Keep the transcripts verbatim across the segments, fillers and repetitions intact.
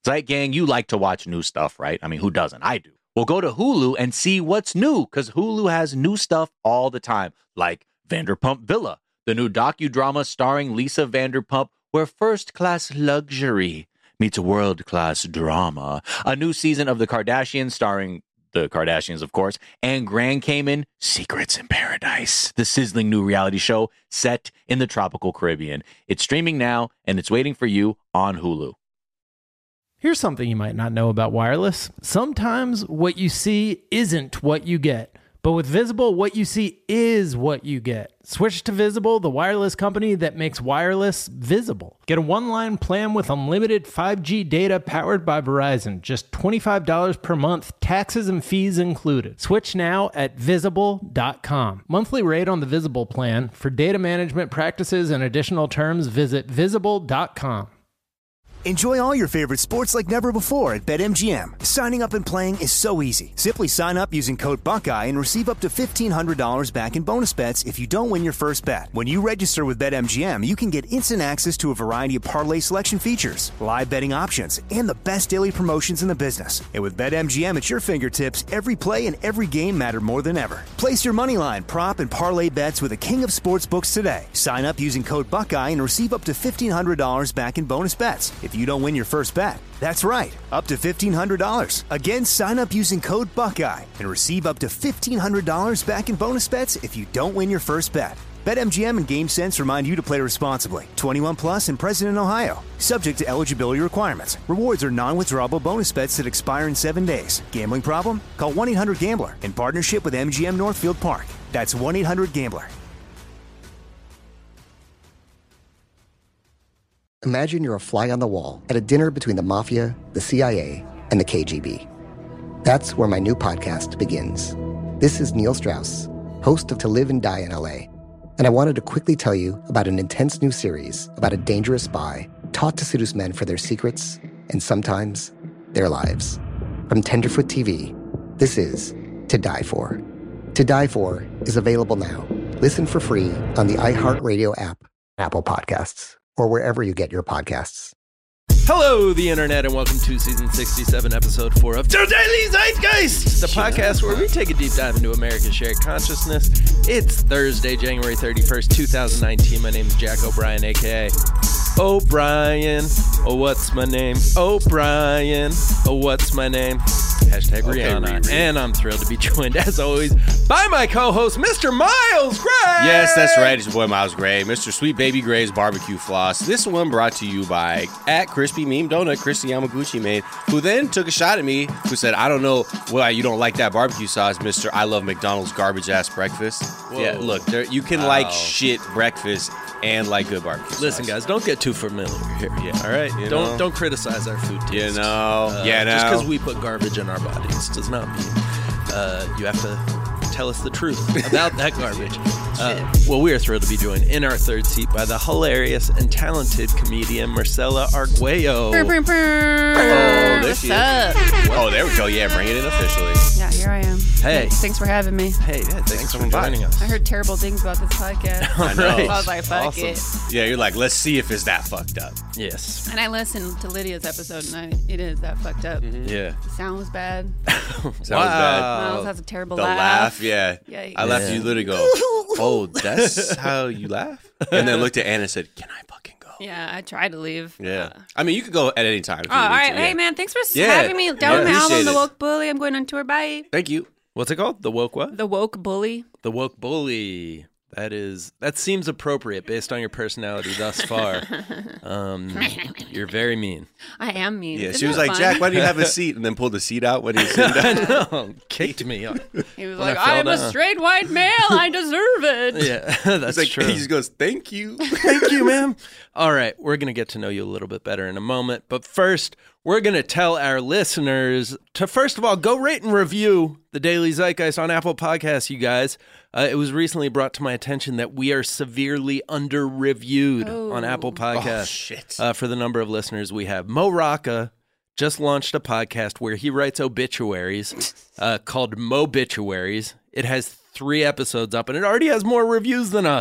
Zeit Gang, you like to watch new stuff, right? I mean, who doesn't? I do. Well, go to Hulu and see what's new, because Hulu has new stuff all the time, like Vanderpump Villa, the new docudrama starring Lisa Vanderpump, where first-class luxury meets world-class drama. A new season of The Kardashians starring the Kardashians, of course, and Grand Cayman, Secrets in Paradise, the sizzling new reality show set in the tropical Caribbean. It's streaming now, and it's waiting for you on Hulu. Here's something you might not know about wireless. Sometimes what you see isn't what you get. But with Visible, what you see is what you get. Switch to Visible, the wireless company that makes wireless visible. Get a one-line plan with unlimited five G data powered by Verizon. Just twenty-five dollars per month, taxes and fees included. Switch now at visible dot com. Monthly rate on the Visible plan. For data management practices and additional terms, visit visible dot com. Enjoy all your favorite sports like never before at BetMGM. Signing up and playing is so easy. Simply sign up using code Buckeye and receive up to fifteen hundred dollars back in bonus bets if you don't win your first bet. When you register with BetMGM, you can get instant access to a variety of parlay selection features, live betting options, and the best daily promotions in the business. And with BetMGM at your fingertips, every play and every game matter more than ever. Place your moneyline, prop, and parlay bets with the king of sportsbooks today. Sign up using code Buckeye and receive up to fifteen hundred dollars back in bonus bets if you don't win your first bet. That's right, up to fifteen hundred dollars. Again, sign up using code Buckeye and receive up to fifteen hundred dollars back in bonus bets if you don't win your first bet. BetMGM and GameSense remind you to play responsibly. twenty-one plus and present in Ohio. Subject to eligibility requirements. Rewards are non-withdrawable bonus bets that expire in seven days. Gambling problem? Call one eight hundred gambler in partnership with M G M Northfield Park. That's one eight hundred gambler. Imagine you're a fly on the wall at a dinner between the Mafia, the C I A, and the K G B. That's where my new podcast begins. This is Neil Strauss, host of To Live and Die in L A, and I wanted to quickly tell you about an intense new series about a dangerous spy taught to seduce men for their secrets and sometimes their lives. From Tenderfoot T V, this is To Die For. To Die For is available now. Listen for free on the iHeartRadio app, Apple Podcasts, or wherever you get your podcasts. Hello, the internet, and welcome to season sixty-seven, episode four of The Daily Zeitgeist, the podcast where we take a deep dive into America's shared consciousness. It's Thursday, January thirty-first, twenty nineteen. My name is Jack O'Brien, a k a. O'Brien. Oh, what's my name? O'Brien. Oh, what's my name? Hashtag okay, Rihanna. Riri. And I'm thrilled to be joined, as always, by my co-host, Mister Miles Gray. Yes, that's right. It's your boy, Miles Gray. Mister Sweet Baby Gray's Barbecue Floss. This one brought to you by at Crispy Meme Donut, Christy Yamaguchi made, who then took a shot at me, who said, I don't know why you don't like that barbecue sauce, Mister I love McDonald's garbage-ass breakfast. Whoa. Yeah, look, there, you can wow. like shit breakfast and like good barbecue Listen, sauce. guys, don't get too familiar here. Yeah, all right? You don't know? don't criticize our food taste. You know, uh, yeah, no. Just because we put garbage in our bodies does not mean uh, you have to tell us the truth about that garbage. Uh, well, we are thrilled to be joined in our third seat by the hilarious and talented comedian Marcella Arguello. Brr, brr, brr. Oh, there What's she up? is. Oh, there we go. Yeah, bring it in officially. Yeah, here I am. Hey. Thanks, thanks for having me. Hey, yeah, thanks, thanks for joining us. I heard terrible things about this podcast. I know. I was like, fuck awesome. it. Yeah, you're like, let's see if it's that fucked up. Yes. And I listened to Lydia's episode, and I, it is that fucked up. Mm-hmm. Yeah. The sound was bad. Sounds wow. bad. Miles has a terrible The laugh. laugh, yeah. Yikes. I laughed. Yeah. You literally go, oh, that's how you laugh? And then looked at Anna and said, can I fucking go? Yeah, I tried to leave. Yeah. Uh, I mean, you could go at any time. If oh, you all need right. to, Hey, yeah. man, thanks for Yeah. having me. Down Yeah, my album, appreciate The it. Woke Bully. I'm going on tour. Bye. Thank you. What's it called? The Woke what? The Woke Bully. The Woke Bully. That is, that seems appropriate based on your personality thus far. Um, you're very mean. I am mean. Yeah, Isn't she was that like, fun? Jack, why don't you have a seat? And then pulled the seat out when he was sitting down. I know. Kicked me. Up. He was when like, I fell I'm a down. straight white male. I deserve it. Yeah, that's He's like, true. He just goes, thank you. Thank you, ma'am. All right, we're going to get to know you a little bit better in a moment. But first, we're going to tell our listeners to, first of all, go rate and review The Daily Zeitgeist on Apple Podcasts, you guys. Uh, it was recently brought to my attention that we are severely under-reviewed Oh. on Apple Podcasts. Oh, shit. Uh, for the number of listeners we have. Mo Rocca just launched a podcast where he writes obituaries uh, called Mobituaries. It has three episodes up, and it already has more reviews than us.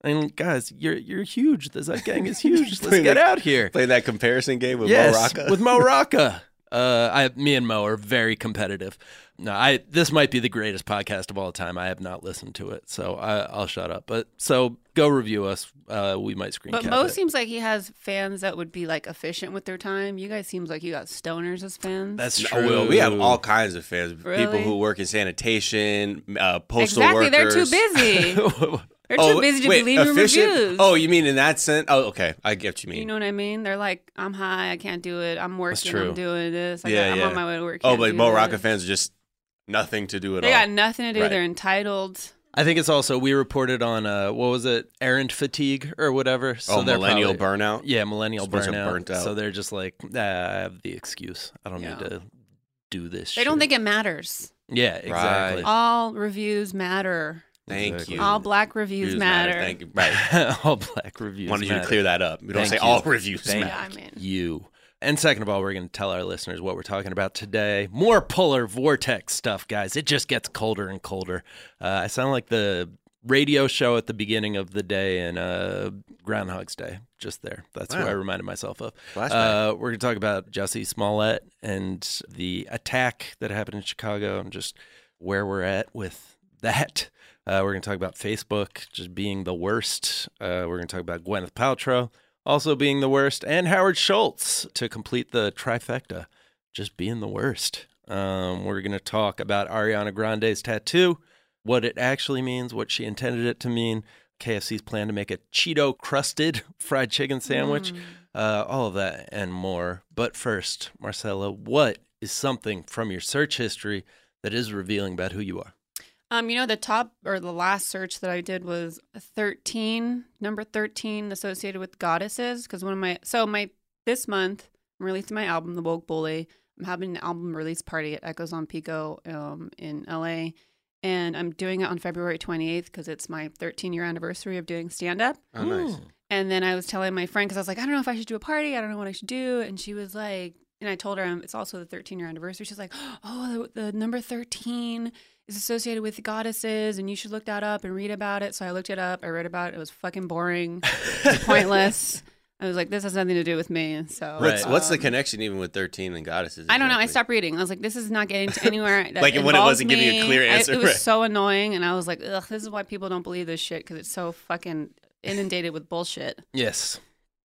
And guys, you're you're huge. The Zeit Gang is huge. Let's get out here. Playing that comparison game with yes, Mo Rocca. with Mo Rocca. Uh, I, me and Mo are very competitive. No, I this might be the greatest podcast of all time. I have not listened to it, so I, I'll shut up. But so go review us. Uh, we might screen But cap Mo it. seems like he has fans that would be like efficient with their time. You guys seems like you got stoners as fans. That's Oh, true. well, we have all kinds of fans. People Really? who work in sanitation, uh, postal exactly. workers. They're too busy. They're Oh, too busy to wait, be leaving efficient? reviews. Oh, you mean in that sense? Oh, okay. I get what you mean. You know what I mean? They're like, I'm high, I can't do it. I'm working, true. I'm doing this. I Yeah, got, I'm yeah. on my way to work. oh, can't but do Mo this. Rocca fans are just nothing to do at They all. got nothing to do. Right. They're entitled. I think it's also we reported on uh, what was it, errant fatigue or whatever. So oh, they're millennial probably- burnout? Yeah, millennial Just a bunch of burnout. burnt out. So they're just like, nah, I have the excuse. I don't Yeah. need to do this. They don't shit." think it matters. Yeah, exactly. All reviews matter. Thank Exactly. you. All black reviews Reviews matter. Thank you. Right. All black reviews. Wanted you matter. to clear that up. We don't Thank say you. all reviews Thank Yeah, matter. I mean, you. And second of all, we're going to tell our listeners what we're talking about today. More polar vortex stuff, guys. It just gets colder and colder. Uh, I sound like the radio show at the beginning of the day in uh, Groundhog's Day. Just there. That's Wow. what I reminded myself of. Flashback. Uh, we're going to talk about Jussie Smollett and the attack that happened in Chicago and just where we're at with that. Uh, we're going to talk about Facebook just being the worst. Uh, we're going to talk about Gwyneth Paltrow also being the worst, and Howard Schultz to complete the trifecta, just being the worst. Um, we're going to talk about Ariana Grande's tattoo, what it actually means, what she intended it to mean, K F C's plan to make a Cheeto-crusted fried chicken sandwich, uh, all of that and more. But first, Marcella, what is something from your search history that is revealing about who you are? Um, you know, the top or the last search that I did was thirteen, number thirteen, associated with goddesses. Because one of my, so my, this month, I'm releasing my album, The Woke Bully. I'm having an album release party at Echoes on Pico um, in L A. And I'm doing it on February twenty-eighth because it's my thirteen year anniversary of doing stand up. Oh, nice. And then I was telling my friend, because I was like, I don't know if I should do a party. I don't know what I should do. And she was like, and I told her um, it's also the thirteen year anniversary. She's like, oh, the, the number thirteen is associated with goddesses, and you should look that up and read about it. So I looked it up. I read about it. It was fucking boring. It was pointless. I was like, this has nothing to do with me. So What's, what's the um, connection even with thirteen and goddesses? I don't know. I exactly? stopped reading. I was like, this is not getting to anywhere. That Like, when it involves wasn't giving you a me. clear I- answer, it was right. so annoying. And I was like, ugh, this is why people don't believe this shit, because it's so fucking inundated with bullshit. Yes.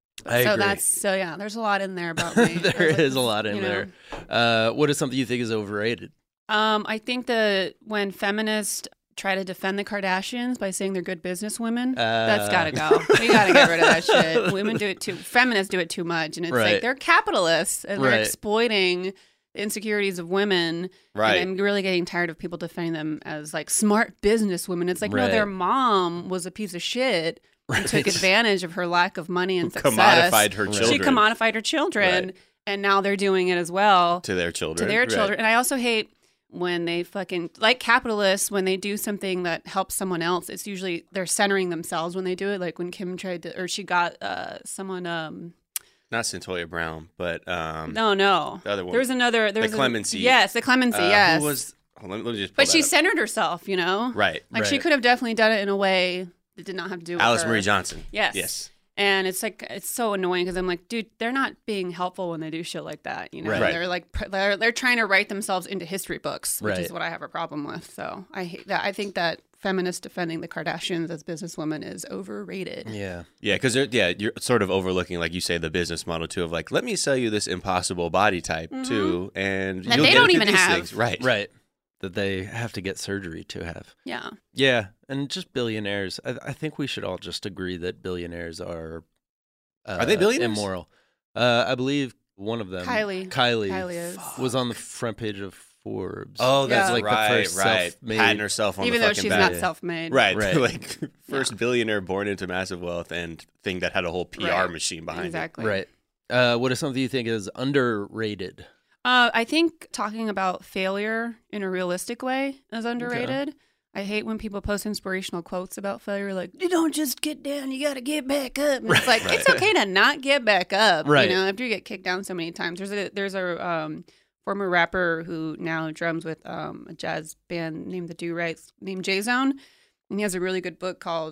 I so agree. that's so yeah. There's a lot in there about me. There I was like, is a lot in you know. there. Uh, what is something you think is overrated? Um, I think that when feminists try to defend the Kardashians by saying they're good business women, that's Uh. gotta go. We gotta get rid of that shit. Women do it too. Feminists do it too much, and it's Right. like they're capitalists and they're Right. exploiting the insecurities of women. Right. And I'm really getting tired of people defending them as like smart business women. It's like Right. no, their mom was a piece of shit and took Right. advantage of her lack of money and success. Commodified her Right. She children commodified her children, Right. and now they're doing it as well to their to children. their Right. children. And I also hate when they fucking, like capitalists, when they do something that helps someone else, it's usually they're centering themselves when they do it. Like when Kim tried to, or she got uh, someone, um, Not Centoya Brown, but um, no, no. the other one. There was another, there The was a- Clemency. yes, the clemency, uh, yes. Who was? Hold on, let me just. Pull but she that up. centered herself, you know? right. Like she Right. could have definitely done it in a way that did not have to do with Alice her. Marie Johnson. Yes. Yes. And it's like it's so annoying because I'm like, dude, they're not being helpful when they do shit like that. You know, Right. Right. they're like pr- they're they're trying to write themselves into history books, which Right. is what I have a problem with. So I hate that. I think that feminists defending the Kardashians as businesswomen is overrated. Yeah. Yeah, because yeah, you're sort of overlooking, like you say, the business model too of like, let me sell you this impossible body type too, and That you'll they get don't it through even these have. things. Right. Right. That they have to get surgery to have. Yeah. Yeah. And just billionaires. I, I think we should all just agree that billionaires are. Uh, Are they billionaires? Immoral. Uh, I believe one of them, Kylie. Kylie, Kylie is. was on the front page of Forbes. Oh, that's Yeah. like right. the first right. self-made- Patting herself on Even the though fucking she's back. not self-made. Right. Right. like first billionaire born into massive wealth and thing that had a whole P R Right. machine behind Exactly. Right. Uh, what is something you think is underrated? Uh, I think talking about failure in a realistic way is underrated. I hate when people post inspirational quotes about failure, like, you don't just get down, you got to get back up. And it's like, Right. it's okay to not get back up, Right. you know, after you get kicked down so many times. There's a, there's a um, former rapper who now drums with um, a jazz band named the Do Rights, named J-Zone. And he has a really good book called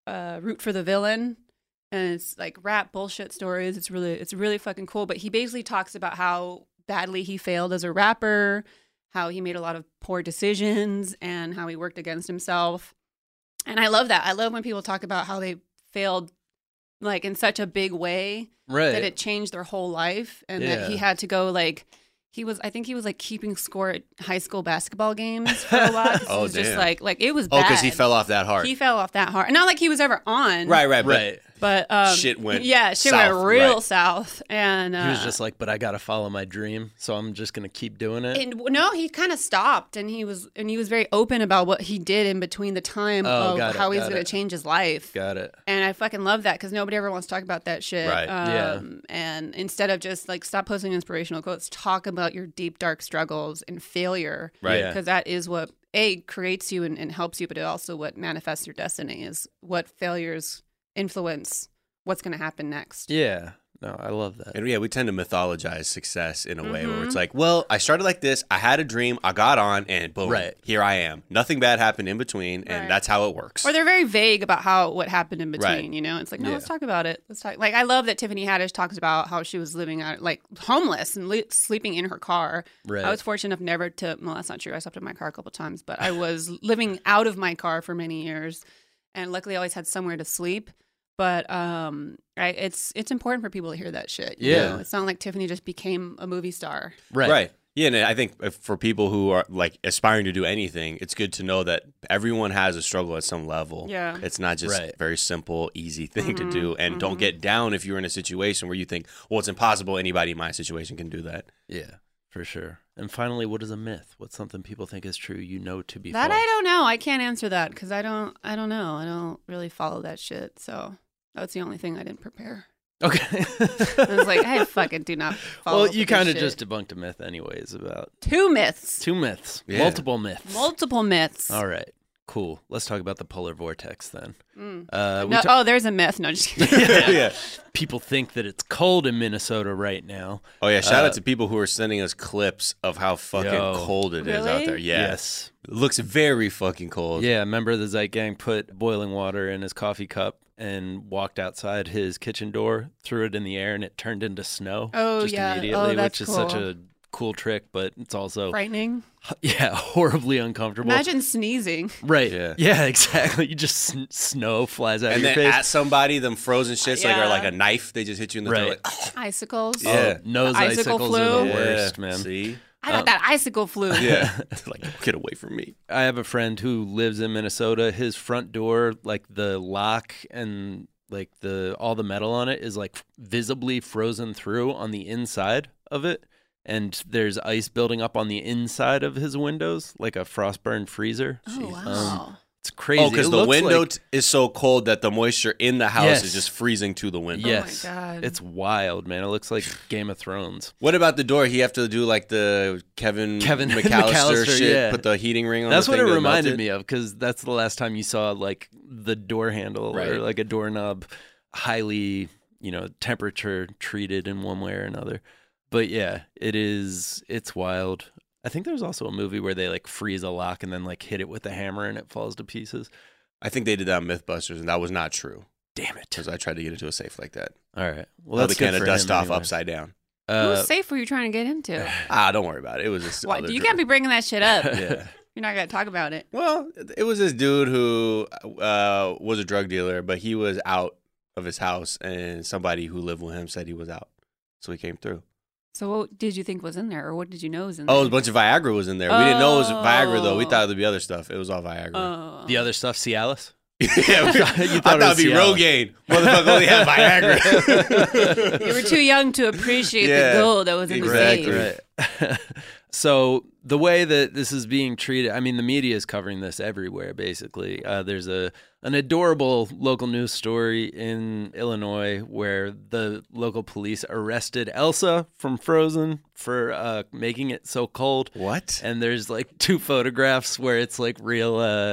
uh, root for the villain. And it's like rap bullshit stories. It's really, it's really fucking cool. But he basically talks about how badly he failed as a rapper, how he made a lot of poor decisions, and how he worked against himself. And I love that. I love when people talk about how they failed like in such a big way Right. that it changed their whole life, and Yeah. that he had to go like he was. I think he was like keeping score at high school basketball games for a while. 'Cause Oh, he was just damn. like like it was Oh, bad. because he fell off that hard. He fell off that hard. Not like he was ever on. right, right, but Right. But um, Shit went yeah, shit south, went real right. south, and uh, He was just like, but I got to follow my dream, so I'm just going to keep doing it. and no, he kind of stopped, and he was and he was very open about what he did in between the time Oh, of got it, how he's got going it. to change his life. Got it. And I fucking love that because nobody ever wants to talk about that shit. Right. Um, Yeah. And instead of just like stop posting inspirational quotes, talk about your deep, dark struggles and failure. Right. Yeah. Because that is what A, creates you and, and helps you, but it also what manifests your destiny is what failures influence what's going to happen next. Yeah. No, I love that. And yeah, we tend to mythologize success in a way where Mm-hmm. it's like, well, I started like this, I had a dream, I got on, and boom, Right. here I am. Nothing bad happened in between, and Right. that's how it works. Or they're very vague about how what happened in between. Right. You know, it's like no, Yeah. let's talk about it. Let's talk. Like I love that Tiffany Haddish talks about how she was living out like homeless and li- sleeping in her car. Right. I was fortunate enough never to. Well, that's not true. I slept in my car a couple times, but I was living out of my car for many years, and luckily I always had somewhere to sleep. But um, right, it's it's important for people to hear that shit. you Yeah. know? It's not like Tiffany just became a movie star. Right. Right. Yeah, and I think if- for people who are like aspiring to do anything, it's good to know that everyone has a struggle at some level. Yeah. It's not just Right. a very simple, easy thing Mm-hmm. to do. And don't get down if you're in a situation where you think, well, it's impossible. Anybody in my situation can do that. Yeah, for sure. And finally, what is a myth? What's something people think is true you know to be That false? I don't know. I can't answer that because I don't. I don't know. I don't really follow that shit. So that's the only thing I didn't prepare. Okay. I was like, I fucking do not follow. well, up you with this kind of shit. just debunked a myth, anyways, about two myths, two myths, Yeah. multiple myths. multiple myths. All right, cool. Let's talk about the polar vortex then. Mm. Uh, we No, ta- oh, there's a myth. No, just kidding. yeah. People think that it's cold in Minnesota right now. Oh, yeah. Shout Uh, out to people who are sending us clips of how fucking Yo. cold it is Really? out there. Yeah. Yes. It looks very fucking cold. Yeah, remember the Zeit Gang put boiling water in his coffee cup and walked outside his kitchen door, threw it in the air, and it turned into snow. Oh, just yeah. Oh, immediately, that's which is such cool. a cool trick, but it's also Frightening. yeah, horribly uncomfortable. Imagine sneezing. Right. Yeah. Yeah, exactly. You just sn- snow flies out And of your then face. at somebody, them frozen shits like are Yeah. like a knife. They just hit you in the Right. throat. Like, Icicles. Yeah. Oh, nose The icicle icicles flu? are the yeah. worst, man. See? I got that icicle flu. Yeah. like, get away from me. I have a friend who lives in Minnesota. His front door, like the lock and like the all the metal on it is like visibly frozen through on the inside of it. And there's ice building up on the inside of his windows, like a frostburn freezer. Oh wow. Um, It's crazy. Oh, because It the looks window like- t- is so cold that the moisture in the house Yes. is just freezing to the window. yes. Oh God. It's wild, man. It looks like Game of Thrones. What about the door? He have to do like the Kevin, Kevin McAllister, McAllister, shit. yeah. Put the heating ring on. That's the what thing it to reminded melt it? me of, because that's the last time you saw like the door handle or Right. like a doorknob highly, you know, temperature treated in one way or another. But yeah, it is, it's wild. I think there's also a movie where they like freeze a lock and then like hit it with a hammer and it falls to pieces. I think they did that on MythBusters, and that was not true. Damn it. Because I tried to get into a safe like that. All right. Well, Well, that's the can good of for dust him off anyway. upside down. Uh, Whose safe were you trying to get into? Ah, don't worry about it. It was just. What? other You drug- can't be bringing that shit up. Yeah. You're not gonna talk about it. Well, it was this dude who uh, was a drug dealer, but he was out of his house, and somebody who lived with him said he was out, so he came through. So what did you think was in there, or what did you know was in there? Oh, a bunch of Viagra was in there. We didn't know it was Viagra though. We Oh. thought it would be other stuff. It was all Viagra. Oh. the other stuff, Cialis? yeah, we- You I thought it thought was it'd be Cialis. Rogaine. Motherfucker only had Viagra. You were too young to appreciate Yeah, the gold that was in exactly. the safe. Right. So the way that this is being treated, I mean, the media is covering this everywhere, basically. Uh, there's a an adorable local news story in Illinois where the local police arrested Elsa from Frozen for uh, making it so cold. What? And there's like two photographs where it's like real, uh,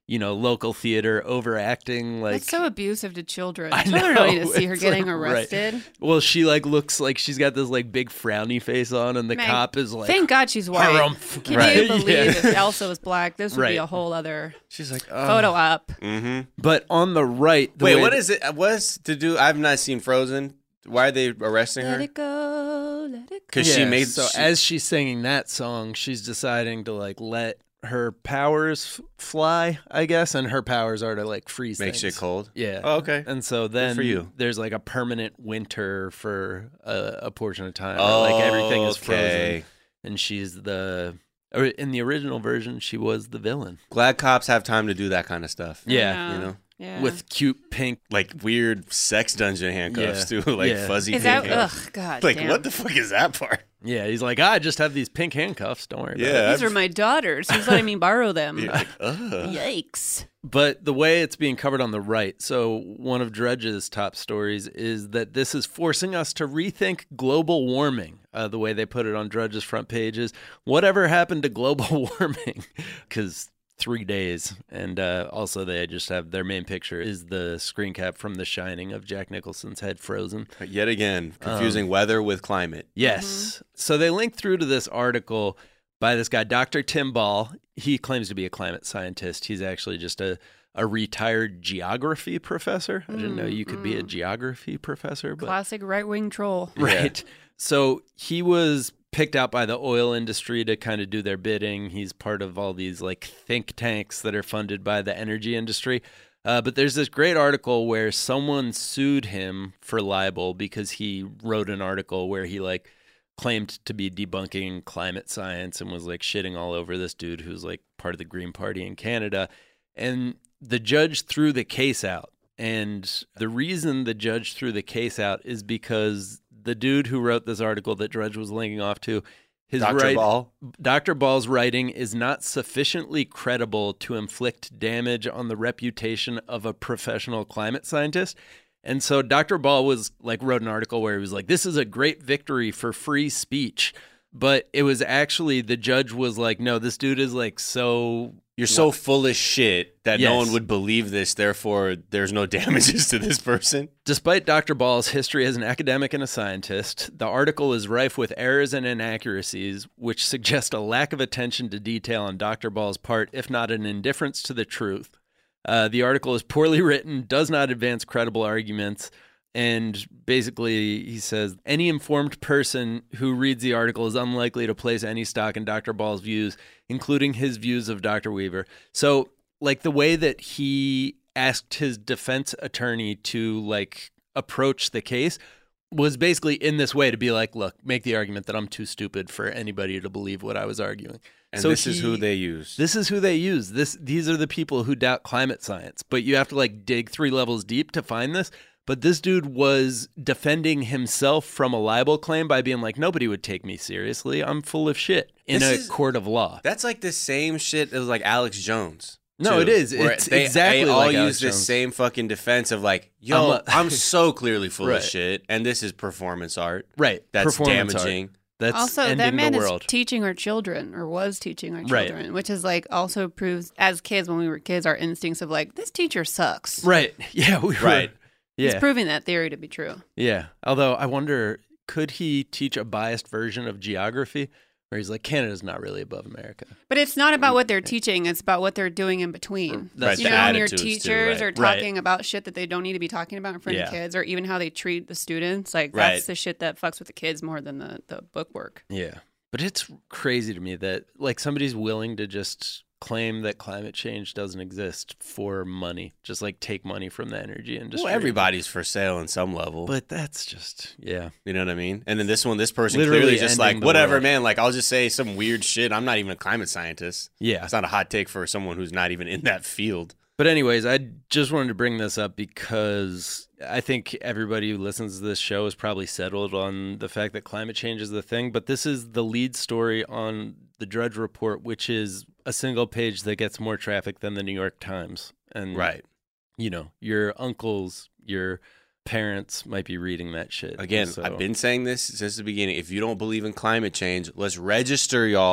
you know, local theater overacting. Like, That's so abusive to children. I Children know, don't need to see her it's getting like, right. arrested. Well, she like looks like she's got this like big frowny face on, and the Man, cop is like, Thank God she's white. harumph. Can Right. you believe Yeah. if Elsa was black, this would Right. be a whole other She's like, oh. photo op. Mm-hmm. But on the right, the Wait, way what that- is it? What's to do? I've not seen Frozen. Why are they arresting Let her? it go, let it go. Because she Yeah, made so she- as she's singing that song, she's deciding to like let her powers f- fly, I guess, and her powers are to like freeze make things. shit cold. Yeah. Oh, okay. And so then for you. there's like a permanent winter for a, a portion of time. where, like everything is frozen, okay. and she's the. Or in the original version, she was the villain. Glad cops have time to do that kind of stuff. Yeah. You know, Yeah. With cute pink. like weird sex dungeon handcuffs Yeah. too, like Yeah. fuzzy Is that, handcuffs. ugh, God Like damn. what the fuck is that part? Yeah, he's like, I just have these pink handcuffs. Don't worry about Yeah. it. These are my daughters. Who's letting me borrow them? You're like, ugh. Yikes. But the way it's being covered on the right, so one of Drudge's top stories is that this is forcing us to rethink global warming. Uh, the way they put it on Drudge's front page is, whatever happened to global warming? Because three days. And uh, also they just have their main picture is the screen cap from The Shining of Jack Nicholson's head frozen. Yet again, Um, confusing weather with climate. Yes. So they link through to this article by this guy, Doctor Tim Ball. He claims to be a climate scientist. He's actually just a, a retired geography professor. I didn't know you could be a geography professor. But Classic right wing troll. Right. So he was picked out by the oil industry to kind of do their bidding. He's part of all these like think tanks that are funded by the energy industry. Uh, but there's this great article where someone sued him for libel because he wrote an article where he like claimed to be debunking climate science and was like shitting all over this dude who's like part of the Green Party in Canada. And the judge threw the case out. And the reason the judge threw the case out is because the dude who wrote this article that Drudge was linking off to, his Doctor write- Ball? Doctor Ball's writing is not sufficiently credible to inflict damage on the reputation of a professional climate scientist. And so Doctor Ball was like wrote an article where he was like, this is a great victory for free speech. But it was actually the judge was like, no, this dude is like so You're so full of shit that no Yes. one would believe this. Therefore, there's no damages to this person. Despite Doctor Ball's history as an academic and a scientist, the article is rife with errors and inaccuracies, which suggest a lack of attention to detail on Doctor Ball's part, if not an indifference to the truth. Uh, the article is poorly written, does not advance credible arguments, and basically he says any informed person who reads the article is unlikely to place any stock in Doctor Ball's views, including his views of Doctor Weaver. So, like the way that he asked his defense attorney to like approach the case was basically in this way to be like, look, make the argument that I'm too stupid for anybody to believe what I was arguing. And So this is he- who they use. This is who they use. This these are the people who doubt climate science. But you have to like dig three levels deep to find this. But this dude was defending himself from a libel claim by being like, nobody would take me seriously. I'm full of shit in This a is- court of law. That's like the same shit as like Alex Jones. No, too, it is. where It's they, exactly they all like use Alex this Jones. same fucking defense of like, yo, I'm I'm, a- so clearly full Right. of shit, and this is performance art. Right. That's Performance art. damaging. That's Also, ending that man the is world. teaching our children, or was teaching our Right. children, which is like also proves as kids when we were kids our instincts of like this teacher sucks. Right. Yeah, we were. Right. He's Yeah. proving that theory to be true. Yeah. Although I wonder, could he teach a biased version of geography? Where he's like, Canada's not really above America. But it's not about what they're teaching; it's about what they're doing in between. That's you the know, when your attitudes too, teachers right. are talking about shit that they don't need to be talking about in front Yeah. of kids, or even how they treat the students. Like Right. that's the shit that fucks with the kids more than the the book work. Yeah. But it's crazy to me that like somebody's willing to just claim that climate change doesn't exist for money, just like take money from the energy industry. Well, everybody's for sale on some level. But that's just, yeah. You know what I mean? And then this one, this person Literally clearly just ending like, the whatever, world. man. Like, I'll just say some weird shit. I'm not even a climate scientist. Yeah. That's not a hot take for someone who's not even in that field. But anyways, I just wanted to bring this up because I think everybody who listens to this show is probably settled on the fact that climate change is the thing. But this is the lead story on the Drudge Report, which is a single page that gets more traffic than the New York Times. And, Right. you know, your uncles, your parents might be reading that shit. Again, So- I've been saying this since the beginning. If you don't believe in climate change, let's register y'all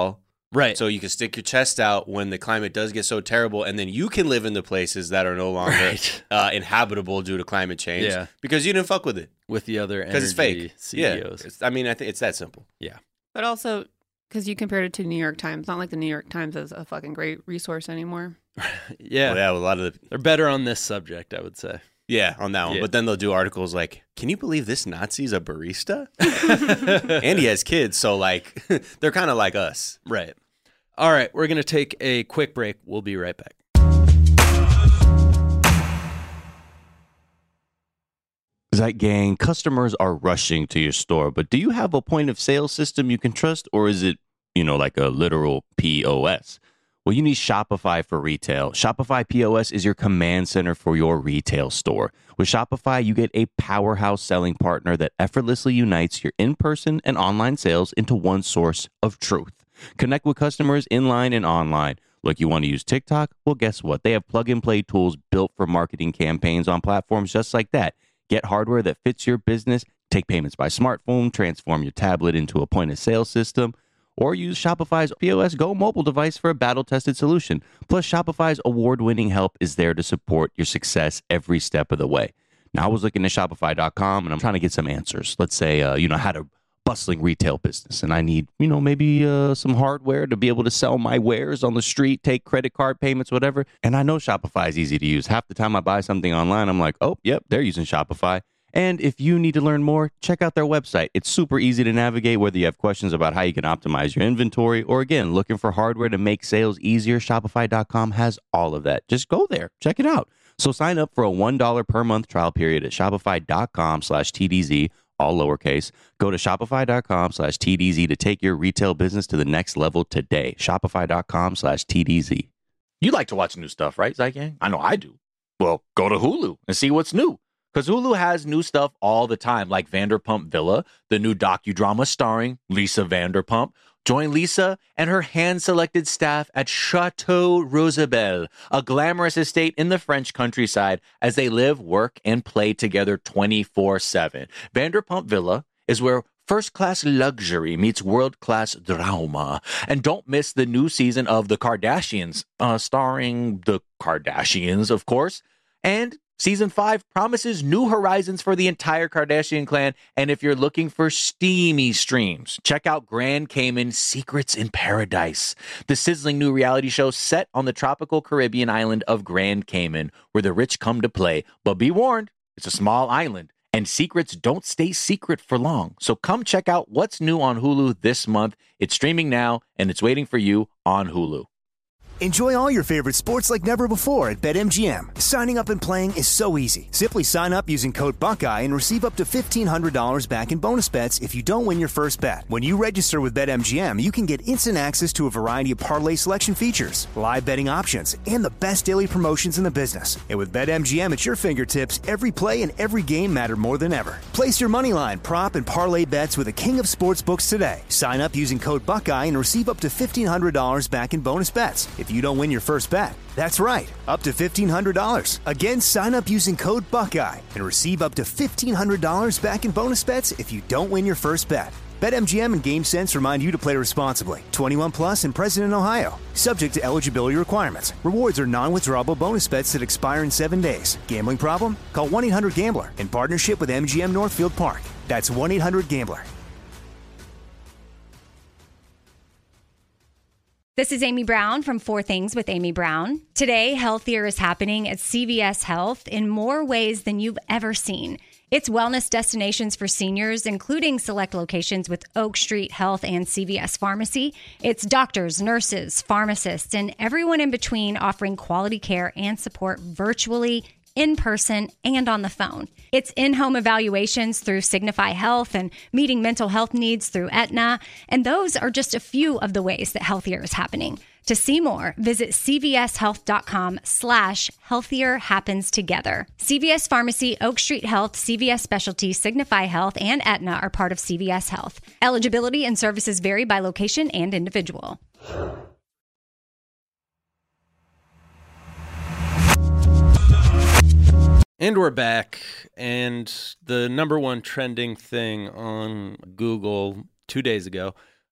Right. So you can stick your chest out when the climate does get so terrible, and then you can live in the places that are no longer Right. uh, inhabitable due to climate change. Yeah. Because you didn't fuck with it. With the other Because it's fake. C E Os. Yeah. It's, I mean, I think it's that simple. Yeah. But also, because you compared it to New York Times, not like the New York Times is a fucking great resource anymore. Yeah. Well, yeah, a lot of the They're better on this subject, I would say. yeah on that one. Yeah. But then they'll do articles like, "Can you believe this Nazi's a barista?" And he has kids, so like they're kind of like us. Right. All right. We're going to take a quick break. We'll be right back. Zeit Gang, customers are rushing to your store, but do you have a point of sale system you can trust, or is it, you know, like a literal P O S? Well, you need Shopify for retail. Shopify P O S is your command center for your retail store. With Shopify, you get a powerhouse selling partner that effortlessly unites your in-person and online sales into one source of truth. Connect with customers inline and online. Look, you want to use TikTok? Well, guess what? They have plug-and-play tools built for marketing campaigns on platforms just like that. Get hardware that fits your business, take payments by smartphone, transform your tablet into a point-of-sale system, or use Shopify's P O S Go mobile device for a battle-tested solution. Plus, Shopify's award-winning help is there to support your success every step of the way. Now, I was looking at Shopify dot com, and I'm trying to get some answers. Let's say, uh, you know, how to bustling retail business, and I need, you know, maybe uh, some hardware to be able to sell my wares on the street, take credit card payments, whatever. And I know Shopify is easy to use. Half the time I buy something online, I'm like, oh, yep, they're using Shopify. And if you need to learn more, check out their website. It's super easy to navigate, whether you have questions about how you can optimize your inventory or, again, looking for hardware to make sales easier. Shopify dot com has all of that. Just go there. Check it out. So sign up for a one dollar per month trial period at Shopify dot com slash T D Z, all lowercase. Go to Shopify dot com slash T D Z to take your retail business to the next level today. Shopify dot com slash T D Z. You like to watch new stuff, right, Zeit Gang? I know I do. Well, go to Hulu and see what's new. Because Hulu has new stuff all the time, like Vanderpump Villa, the new docudrama starring Lisa Vanderpump. Join Lisa and her hand-selected staff at Chateau Rosabelle, a glamorous estate in the French countryside, as they live, work, and play together twenty-four seven. Vanderpump Villa is where first-class luxury meets world-class drama. And don't miss the new season of The Kardashians, uh, starring the Kardashians, of course. And Season five promises new horizons for the entire Kardashian clan, and if you're looking for steamy streams, check out Grand Cayman Secrets in Paradise, the sizzling new reality show set on the tropical Caribbean island of Grand Cayman, where the rich come to play. But be warned, it's a small island, and secrets don't stay secret for long. So come check out what's new on Hulu this month. It's streaming now, and it's waiting for you on Hulu. Enjoy all your favorite sports like never before at BetMGM. Signing up and playing is so easy. Simply sign up using code Buckeye and receive up to fifteen hundred dollars back in bonus bets if you don't win your first bet. When you register with BetMGM, you can get instant access to a variety of parlay selection features, live betting options, and the best daily promotions in the business. And with BetMGM at your fingertips, every play and every game matter more than ever. Place your moneyline, prop, and parlay bets with the king of sportsbooks today. Sign up using code Buckeye and receive up to fifteen hundred dollars back in bonus bets if you don't win your first bet. That's right, up to fifteen hundred dollars. Again, sign up using code Buckeye and receive up to fifteen hundred dollars back in bonus bets if you don't win your first bet. BetMGM and GameSense remind you to play responsibly. twenty-one plus and present in Ohio. Subject to eligibility requirements. Rewards are non-withdrawable bonus bets that expire in seven days. Gambling problem? Call one eight hundred gambler in partnership with M G M Northfield Park. That's one eight hundred gambler. This is Amy Brown from Four Things with Amy Brown. Today, healthier is happening at C V S Health in more ways than you've ever seen. It's wellness destinations for seniors, including select locations with Oak Street Health and C V S Pharmacy. It's doctors, nurses, pharmacists, and everyone in between offering quality care and support virtually, in person, and on the phone. It's in-home evaluations through Signify Health and meeting mental health needs through Aetna. And those are just a few of the ways that healthier is happening. To see more, visit cvshealth.com slash healthier happens together. C V S Pharmacy, Oak Street Health, C V S Specialty, Signify Health, and Aetna are part of C V S Health. Eligibility and services vary by location and individual. And we're back, and the number one trending thing on Google two days ago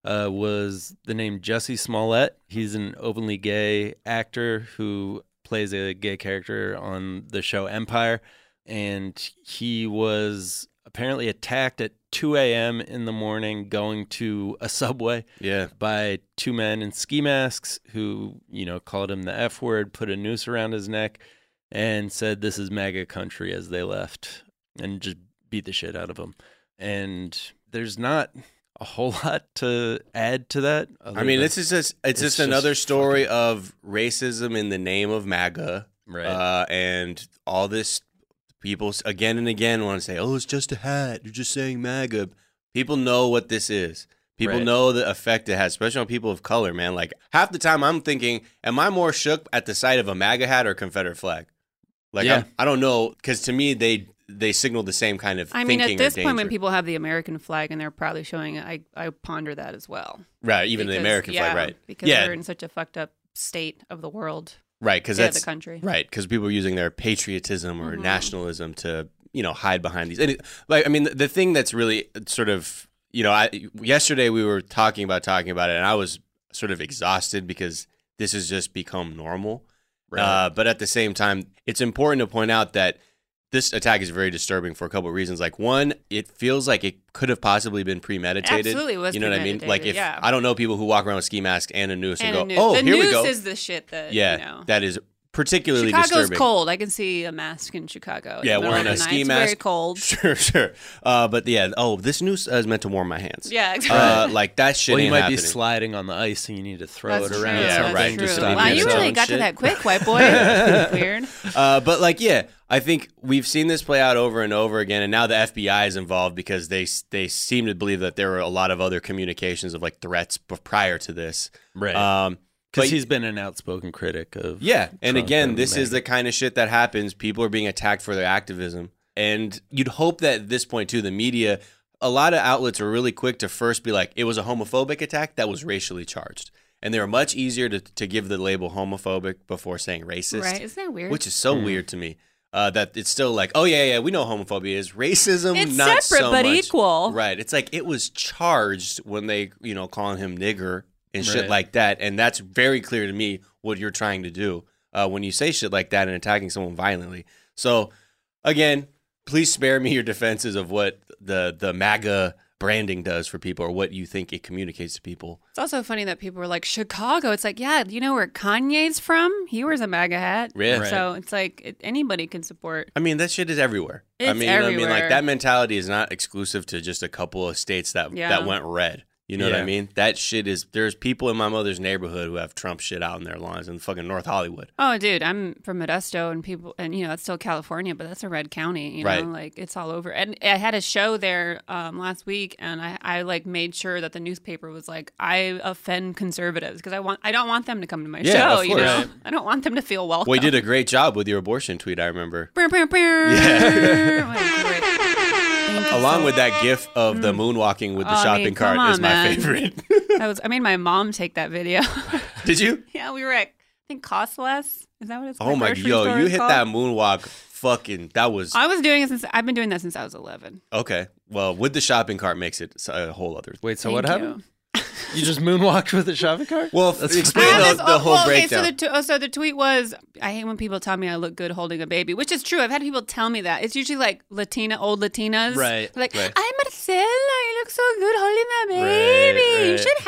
uh, was the name Jussie Smollett. He's an openly gay actor who plays a gay character on the show Empire. And he was apparently attacked at two a.m. in the morning going to a Subway Yeah. by two men in ski masks who, you know, called him the F word, put a noose around his neck, and said, "This is MAGA country," as they left, and just beat the shit out of him. And there's not a whole lot to add to that. I mean, this is just, it's, it's just just another story of racism in the name of MAGA. Right. Uh, and all this, people s- again and again want to say, oh, it's just a hat. You're just saying MAGA. People know what this is. People Right. know the effect it has, especially on people of color, man. Like, half the time I'm thinking, am I more shook at the sight of a MAGA hat or Confederate flag? Like, Yeah. I'm, I don't know, because to me, they they signal the same kind of I mean, thinking at this or point, when danger. people have the American flag and they're proudly showing it, I, I ponder that as well. Right, even the Because- American yeah, flag, right. Because Yeah. we're in such a fucked up state of the world. Right, because Yeah, that's the country. Right, because people are using their patriotism or Mhm. nationalism to, you know, hide behind these. And it, like, I mean, the, the thing that's really sort of, you know, I yesterday we were talking about talking about it, and I was sort of exhausted because this has just become normal. Right. Uh, but at the same time, it's important to point out that this attack is very disturbing for a couple of reasons. Like, one, it feels like it could have possibly been premeditated. Absolutely was You know what I mean? Like, if premeditated, yeah. I don't know people who walk around with ski masks and a noose and, And a go, noose. "Oh, the here noose we go." is the shit that, yeah, you know. that is particularly Chicago's disturbing. cold. I can see a mask in Chicago. in Yeah, the middle wearing of a the ski night. It's mask. very cold. Sure, sure. Uh, but yeah, oh, this noose is meant to warm my hands. Yeah, exactly. Uh, like that shit Well, you ain't might happening. be sliding on the ice and you need to throw That's it true. around. Yeah, something right, just just to to be be Wow, you yourself really and got to shit. that quick, white boy. That's weird. Uh, but like, yeah, I think we've seen this play out over and over again, and now the F B I is involved because they they seem to believe that there were a lot of other communications of like threats b- prior to this. Right. Um, Because but- he's been an outspoken critic of. Yeah, and Trump again, and this is MAGA. the kind of shit that happens. People are being attacked for their activism, and you'd hope that at this point too, the media, a lot of outlets are really quick to first be like, it was a homophobic attack that was racially charged, and they were much easier to to give the label homophobic before saying racist, Right? Isn't that weird? which is so weird to me. Uh, that it's still like, oh yeah, yeah, we know homophobia is racism. It's not separate so but much. equal. Right? It's like it was charged when they, you know, calling him nigger and shit Right. like that, and that's very clear to me what you're trying to do uh, when you say shit like that and attacking someone violently. So, again, please spare me your defenses of what the the MAGA branding does for people or what you think it communicates to people. It's also funny that people were like, Chicago. It's like, yeah, you know where Kanye's from? He wears a MAGA hat. Yeah. Right. So it's like it, anybody can support. I mean, that shit is everywhere. I It's mean, you know what I mean, like everywhere. that mentality is not exclusive to just a couple of states that Yeah. that went red. You know what I Yeah. mean? That shit is. There's people in my mother's neighborhood who have Trump shit out in their lawns in fucking North Hollywood. Oh, dude, I'm from Modesto, and people, and you know, that's still California, but that's a red county. You know, Right. like it's all over. And I had a show there um, last week, and I, I like made sure that the newspaper was like, I offend conservatives because I want, I don't want them to come to my Yeah, show. of You know, course. I don't want them to feel welcome. Well, you did a great job with your abortion tweet. I remember. Brr, brr, brr. Yeah. What a great- Thank you Along so with that gif of the moonwalking with the Oh, I shopping mean, cart come is on, my man. favorite. That was. I made my mom take that video. Did you? Yeah, we were at, I think, Cost Less. Is that what it's called? Oh my, Grocery yo, store you it's hit called? that moonwalk. Fucking, that was I was doing it since I've been doing that since I was eleven. okay. Well, with the shopping cart makes it a whole other. Wait, so Thank what you. happened? You just moonwalked with a shopping cart? Well, That's explain I the, have the this- oh, whole well, okay, breakdown. so the, t- oh, so the tweet was, I hate when people tell me I look good holding a baby, which is true. I've had people tell me that. It's usually like Latina, old Latinas. Right, Like, right. I'm Marcela. You look so good holding that baby. Right, You right. should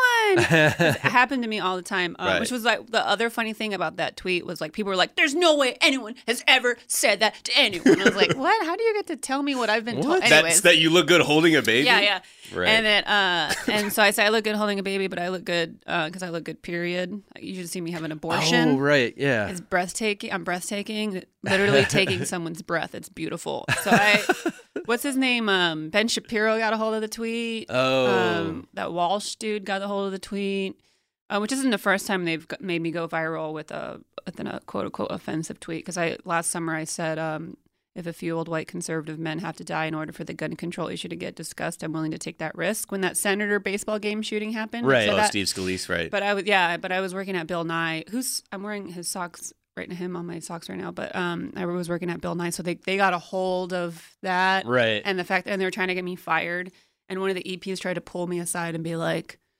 have one. It happened to me all the time, uh, Right. which was like the other funny thing about that tweet was like people were like, there's no way anyone has ever said that to anyone. I was like, what? How do you get to tell me what I've been told? That's Anyways. that you look good holding a baby. Yeah, yeah. Right. And then, uh, and so I say I look good holding a baby, but I look good because I look good. Period. You should see me have an abortion. Oh, right. Yeah. It's breathtaking. I'm breathtaking. Literally taking someone's breath. It's beautiful. So I, what's his name? Um, Ben Shapiro got a hold of the tweet. Oh. Um, that Walsh dude got a hold of the tweet. Uh, which isn't the first time they've got, made me go viral with a with a quote unquote offensive tweet. Because I last summer I said, um, if a few old white conservative men have to die in order for the gun control issue to get discussed, I'm willing to take that risk. When that senator baseball game shooting happened, I Right. said Oh, that. Steve Scalise, right? But I was yeah, but I was working at Bill Nye. Who's I'm wearing his socks right to him on my socks right now. But um, I was working at Bill Nye, so they they got a hold of that, Right. and the fact, and they were trying to get me fired. And one of the E Ps tried to pull me aside and be like,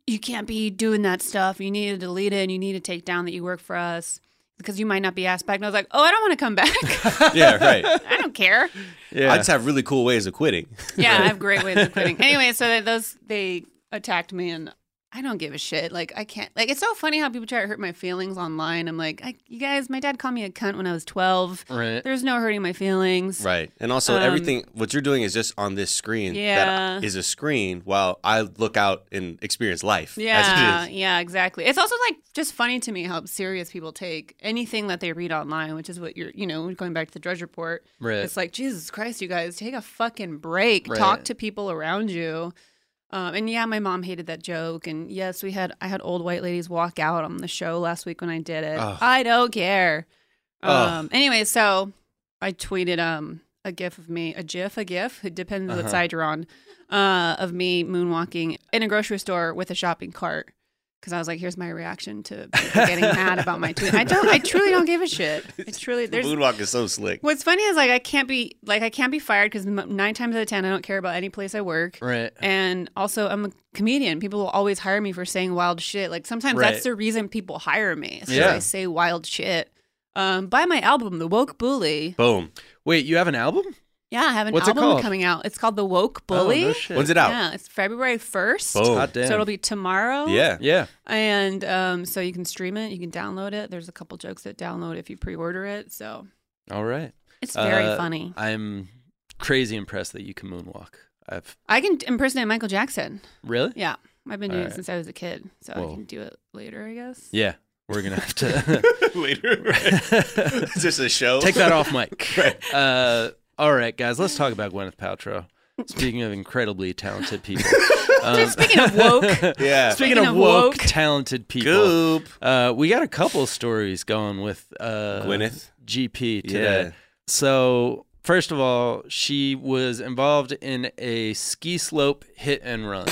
you can't be doing that stuff. You need to delete it and you need to take down that you work for us because you might not be asked back. And I was like, oh, I don't want to come back. Yeah, right. I don't care. Yeah. I just have really cool ways of quitting. Yeah, I have great ways of quitting. Anyway, so those, they attacked me and I don't give a shit. Like, I can't, like, it's so funny how people try to hurt my feelings online. I'm like, I, you guys, my dad called me a cunt when I was twelve. Right. There's no hurting my feelings. Right. And also, Um, everything, what you're doing is just on this screen Yeah. that is a screen while I look out and experience life. Yeah, As it is. yeah, exactly. It's also like just funny to me how serious people take anything that they read online, which is what you're, you know, going back to the Drudge Report. Right. It's like, Jesus Christ, you guys, take a fucking break. Right. Talk to people around you. Um, and yeah, my mom hated that joke. And yes, we had I had old white ladies walk out on the show last week when I did it. Ugh. I don't care. Ugh. Um, anyway, so I tweeted um a gif of me, a gif, a gif. It depends Uh-huh. what side you're on. Uh, of me moonwalking in a grocery store with a shopping cart. Because I was like, here's my reaction to people getting mad about my tweet. I don't. I truly don't give a shit. I truly. The There's. moonwalk is so slick. What's funny is like I can't be like I can't be fired because nine times out of ten I don't care about any place I work. Right. And also I'm a comedian. People will always hire me for saying wild shit. Like sometimes Right. that's the reason people hire me. It's 'cause Yeah. I say wild shit. Um, buy my album, The Woke Bully. Boom. Wait, you have an album? Yeah, I have an What's it album called? coming out. It's called The Woke Bully. Oh, no shit. When's it out? Yeah, it's February first. Boom. Hot damn. So it'll be tomorrow. Yeah. Yeah. And um, so you can stream it, you can download it. There's a couple jokes that download if you pre-order it. So All right. it's very Uh, funny. I'm crazy impressed that you can moonwalk. I've I can impersonate Michael Jackson. really? Yeah, I've been doing All it right. since I was a kid, so I Whoa. can do it later, I guess. Yeah. We're gonna have to Later. Right. Is this a show? take that off mic. Uh, all right, guys, let's talk about Gwyneth Paltrow. Speaking of incredibly talented people. Um, Speaking of woke, Yeah. Speaking, Speaking of of woke, woke. talented people, Goop. uh, we got a couple stories going with uh, Gwyneth? G P today. Yeah. So, first of all, she was involved in a ski slope hit and run,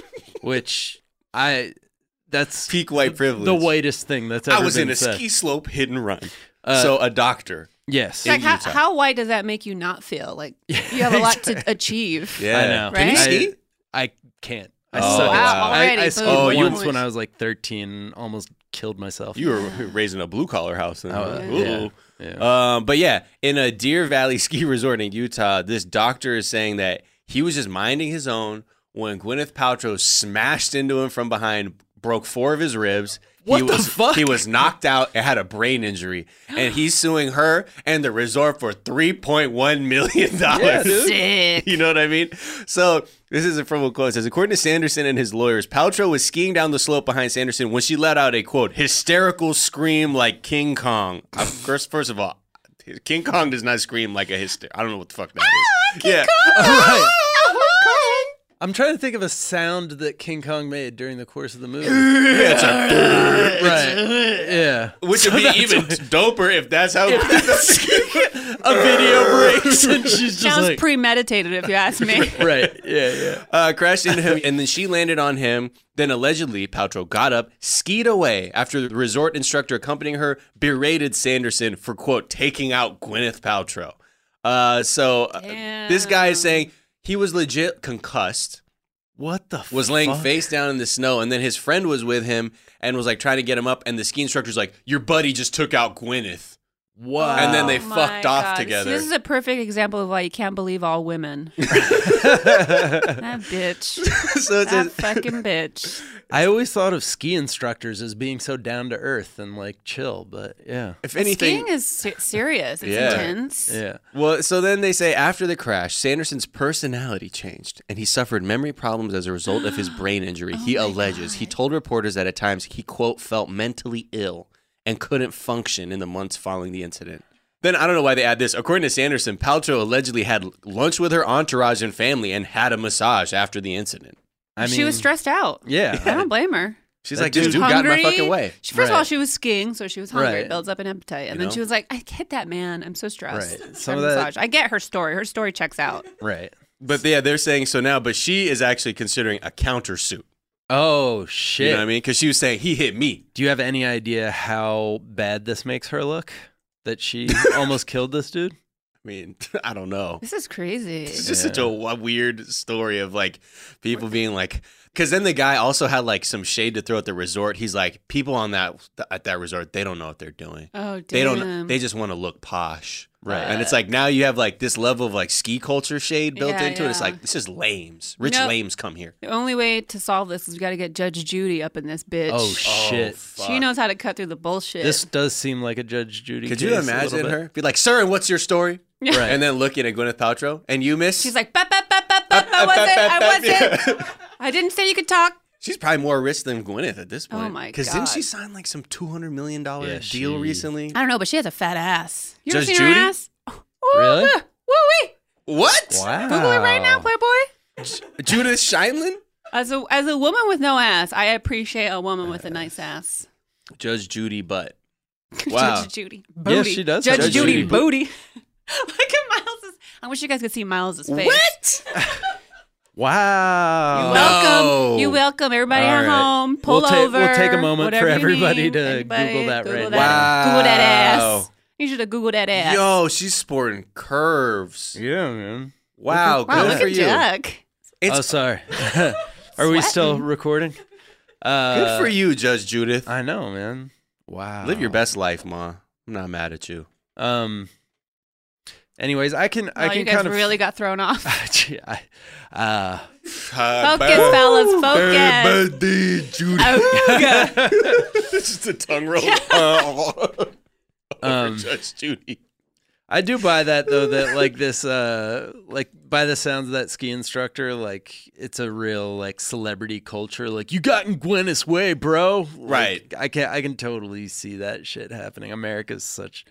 which I that's Peak white privilege. the whitest thing that's ever I was been in a said. ski slope hit and run. Uh, so a doctor. Yes, like how, Utah. how white does that make you not feel? Like you have a lot to achieve. Yeah. I know. Can you I- ski? I can't. I Oh, suck at wow. skiing. I, Already, I boom. skied Oh, you- once when I was like thirteen and almost killed myself. You were raised in a blue collar house. Then. Oh, Ooh. yeah. Yeah. Um, but yeah, in a Deer Valley ski resort in Utah, this doctor is saying that he was just minding his own when Gwyneth Paltrow smashed into him from behind, broke four of his ribs. What he the was, fuck? He was knocked out and had a brain injury, and he's suing her and the resort for three point one million dollars. Yeah, dude. Sick. You know what I mean? So this is from a quote. It says, according to Sanderson and his lawyers, Paltrow was skiing down the slope behind Sanderson when she let out a, quote, hysterical scream like King Kong. Uh, first, first of all, King Kong does not scream like a hyster. I don't know what the fuck that is. Yeah. All right. I'm trying to think of a sound that King Kong made during the course of the movie. Yeah, it's a- Right. Yeah. which would be even doper if that's how A video breaks and she's just Sounds like, premeditated, if you ask me. right. Yeah, yeah. uh, crashed into him, and then she landed on him. Then allegedly, Paltrow got up, skied away after the resort instructor accompanying her berated Sanderson for, quote, taking out Gwyneth Paltrow. Uh, so uh, this guy is saying he was legit concussed, What the was laying fuck? face down in the snow, and then his friend was with him and was like trying to get him up, and the ski instructor's like, your buddy just took out Gwyneth. Wow. And then they Oh my fucked off God. together. See, this is a perfect example of why you can't believe all women. That bitch. So it That says, fucking bitch. I always thought of ski instructors as being so down to earth and like chill, but yeah. if anything, Skiing is se- serious. It's Yeah. intense. Yeah. well, so then they say after the crash, Sanderson's personality changed, and he suffered memory problems as a result of his brain injury. he alleges he told reporters that at times he, quote, felt mentally ill and couldn't function in the months following the incident. Then I don't know why they add this. According to Sanderson, Paltrow allegedly had lunch with her entourage and family and had a massage after the incident. I mean, she was stressed out. Yeah. I don't blame her. She's That like, this dude- dude got in my Hungry. fucking way. She, first of all, Right. she was skiing, so she was hungry. Right. It builds up an appetite. And You then know? she was like, I hit that man. I'm so stressed. Right. Have Some a of that- massage. I get her story. Her story checks out. Right. But yeah, they're saying so now, but she is actually considering a countersuit. Oh, shit. You know what I mean? Because she was saying, he hit me. Do you have any idea how bad this makes her look? That she almost killed this dude? I mean, I don't know. This is crazy. It's just such a, a weird story of like people being like, because then the guy also had like some shade to throw at the resort. He's like, people on that at that resort, they don't know what they're doing. Oh, damn. They don't. They just want to look posh. Right. And it's like now you have like this level of like ski culture shade built Yeah, into it. It's yeah. like, this is lames. Rich No. lames come here. The only way to solve this is we got to get Judge Judy up in this bitch. Oh, shit. fuck. She knows how to cut through the bullshit. This does seem like a Judge Judy Could case you a little imagine bit. her? Be like, sir, and what's your story? Yeah. Right. And then looking at Gwyneth Paltrow. And you, miss? She's like, bap, bap, bap, bap, bap. I wasn't. I wasn't. I didn't say you could talk. She's probably more rich than Gwyneth at this point. Oh, my Because didn't God. she sign like some two hundred million dollars Yeah, deal she- recently? I don't know, but she has a fat ass. You ever Judge seen Judy? her ass? Really? Woo, woo-wee. What? Wow. Google it right now, Playboy. Judith Scheinlin? As a as a woman with no ass, I appreciate a woman with a nice ass. Judge Judy Butt. Wow. Judge Judy booty. Yes, she does Judge have a Judy Judy booty. Look at Miles's. I wish you guys could see Miles's face. What? Wow. You No. welcome. You welcome. Everybody All at right. home. Pull We'll ta- over. we'll take a moment whatever for you everybody need. to Everybody Google that right Google now. that. Google that Wow. ass. You should have Googled that ass. Yo, she's sporting curves. Yeah, man. Wow, wow, good look for at you. Jack. It's Oh, sorry. Are we still recording? Uh, good for you, Judge Judith. I know, man. Wow. Live your best life, Ma. I'm not mad at you. Um. Anyways, I can. I Oh, can you guys kind of. really got thrown off. I, uh, Focus, fellas. Focus. Birthday, Judy. Oh, It's just a tongue roll. Oh. Um, Judge Judy. I do buy that though. That like this, uh, like by the sounds of that ski instructor, like it's a real like celebrity culture. Like you got in Gwyneth's way, bro. Like, Right. I can I can totally see that shit happening. America's such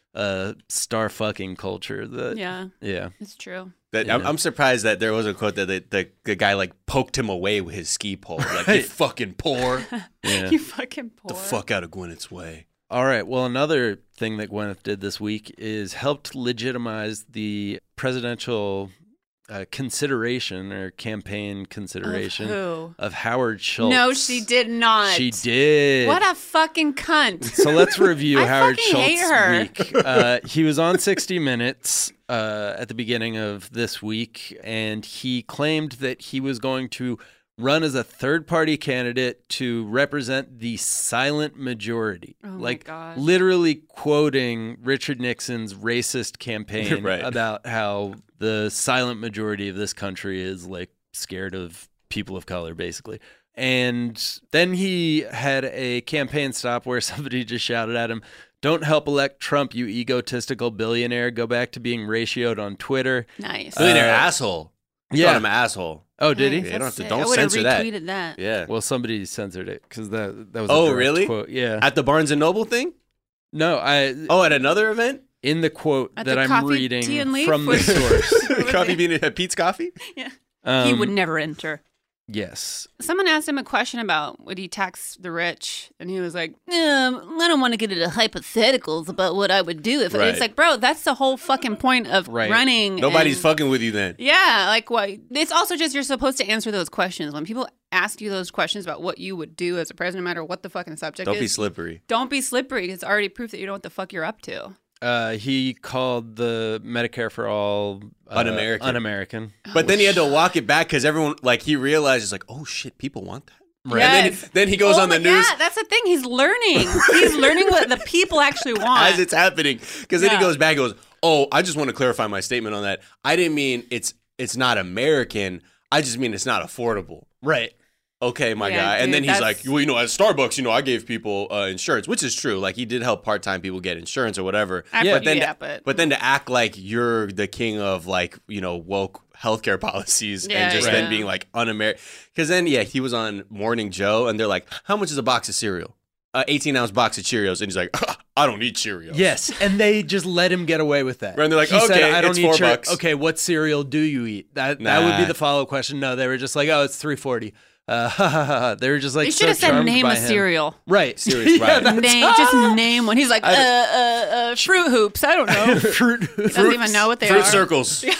a star fucking culture that. yeah, Yeah. it's true. That, Yeah. I'm, I'm surprised that there was a quote that the, the, the guy like poked him away with his ski pole. Like, you Right. fucking poor. Yeah. You fucking poor. The fuck out of Gwyneth's way. All right. Well, another thing that Gwyneth did this week is helped legitimize the presidential uh, consideration or campaign consideration Who? of Howard Schultz. No, she did not. She did. What a fucking cunt. So let's review I Howard fucking Schultz hate her. week. Uh, he was on sixty minutes uh, at the beginning of this week, and he claimed that he was going to run as a third-party candidate to represent the silent majority. Oh my like gosh. literally quoting Richard Nixon's racist campaign Right. about how the silent majority of this country is like scared of people of color, basically. And then he had a campaign stop where somebody just shouted at him, "Don't help elect Trump, you egotistical billionaire. Go back to being ratioed on Twitter." Nice. Billionaire Uh, asshole. You yeah. called him an asshole. Oh, did he? Yeah, you don't have to- That's don't sick. I would've censor that. retweeted that. Yeah. Well, somebody censored it because that that was. A Oh, direct really? Quote. Yeah. At the Barnes and Noble thing? no, I. Oh, at another event? In the quote At that the I'm Coffee, reading Tea and Leaf from the with- source. Coffee bean at Pete's Coffee? Yeah. Um, he would never enter. Yes. Someone asked him a question about would he tax the rich, and he was like, um, "I don't want to get into hypotheticals about what I would do if." Right. It's like, bro, that's the whole fucking point of Right. running. Nobody's and- fucking with you then. Yeah, like what? It's also just you're supposed to answer those questions when people ask you those questions about what you would do as a president, no matter what the fucking subject Don't is. be slippery. Don't be slippery. It's already proof that you know what the fuck you're up to. Uh, he called the Medicare for All uh, Un-American. Un-American. But then he had to walk it back because everyone, like, he realized, it's like, oh shit, people want that. Right. And then, Yes. he, then he goes Oh on the my- news Yeah, that's the thing. He's learning. He's learning what the people actually want. as it's happening. Because then Yeah. he goes back and goes, oh, I just want to clarify my statement on that. I didn't mean it's it's not American. I just mean it's not affordable. Right. Okay, my Yeah, guy. And dude, then he's that's- like, well, you know, at Starbucks, you know, I gave people uh, insurance, which is true. Like, he did help part-time people get insurance or whatever. I Yeah, but then, yeah, to, but, but then to act like you're the king of, like, you know, woke healthcare policies Yeah, and just yeah. then being like un-American. Because then, yeah, he was on Morning Joe, and they're like, how much is a box of cereal? Uh, eighteen-ounce box of Cheerios. And he's like, I don't eat Cheerios. Yes, and they just let him get away with that. Right, and they're like, He said, okay, I don't it's eat four Cheer- bucks. Okay, what cereal do you eat? That that would be Nah. the follow-up question. No, they were just like, oh, it's three forty. Uh, ha, ha, ha. They were just like they so should have said charmed name by a him. cereal. Right. Serious, Yeah, right. that's- Name, just name one. He's like, uh, uh, uh, Fruit Hoops. I don't know. Fruit. He doesn't even know what they Fruit are. circles. Um,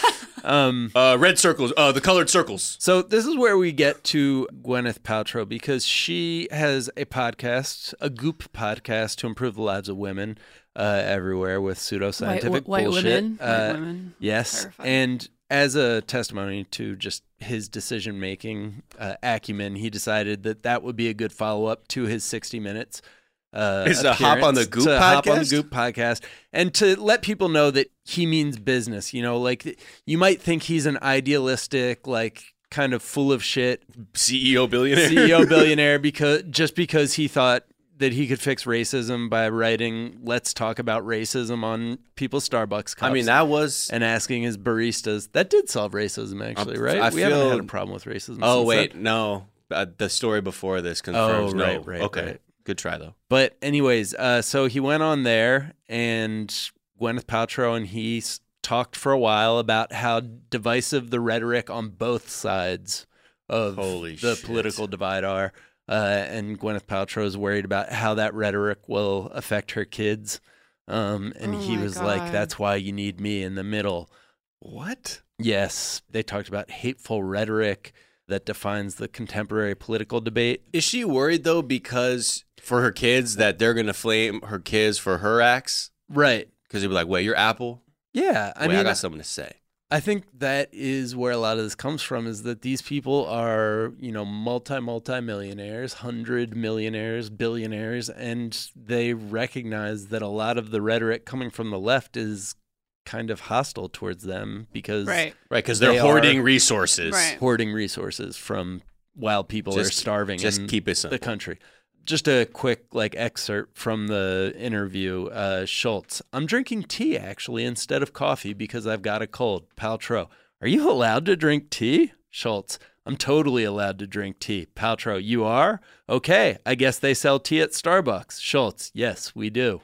Um, uh, red circles, uh, the colored circles. So this is where we get to Gwyneth Paltrow because she has a podcast, a Goop podcast to improve the lives of women uh, everywhere with pseudoscientific White, white bullshit. women. Uh, white women. Yes, Terrifying. and as a testimony to just his decision-making uh, acumen, he decided that that would be a good follow-up to his sixty minutes. Uh, Is to hop on the appearance, Goop to hop on the podcast? Goop podcast, and to let people know that he means business. You know, like you might think he's an idealistic, like kind of full of shit C E O billionaire. C E O billionaire because just because he thought that he could fix racism by writing "Let's talk about racism" on people's Starbucks cups. I mean, that was. and asking his baristas. That did solve racism, actually, Um, right? I we haven't feel- had a problem with racism. Oh since wait, that. no. Uh, the story before this confirms. Oh, no. right, right, Okay, right. good try though. But anyways, uh, so he went on there, and Gwyneth Paltrow and he s- talked for a while about how divisive the rhetoric on both sides of Holy the shit. political divide are. Uh, and Gwyneth Paltrow is worried about how that rhetoric will affect her kids. Um, and Oh he my was like, God. "That's why you need me in the middle." What? Yes, they talked about hateful rhetoric that defines the contemporary political debate. Is she worried though because for her kids that they're gonna flame her kids for her acts? Right. Because they'd be like, "Wait, you're Apple? Yeah. I Wait, mean, I got something to say." I think that is where a lot of this comes from is that these people are, you know, multi, multi millionaires, hundred millionaires, billionaires, and they recognize that a lot of the rhetoric coming from the left is kind of hostile towards them because Right. Right, because they're They hoarding are- resources. Right. hoarding resources from while people are Just- starving Just in keep it simple. the country. Just a quick like excerpt from the interview. Uh, Schultz, I'm drinking tea actually instead of coffee because I've got a cold. Paltrow, are you allowed to drink tea? Schultz, I'm totally allowed to drink tea. Paltrow, you are? Okay, I guess they sell tea at Starbucks. Schultz, yes, we do.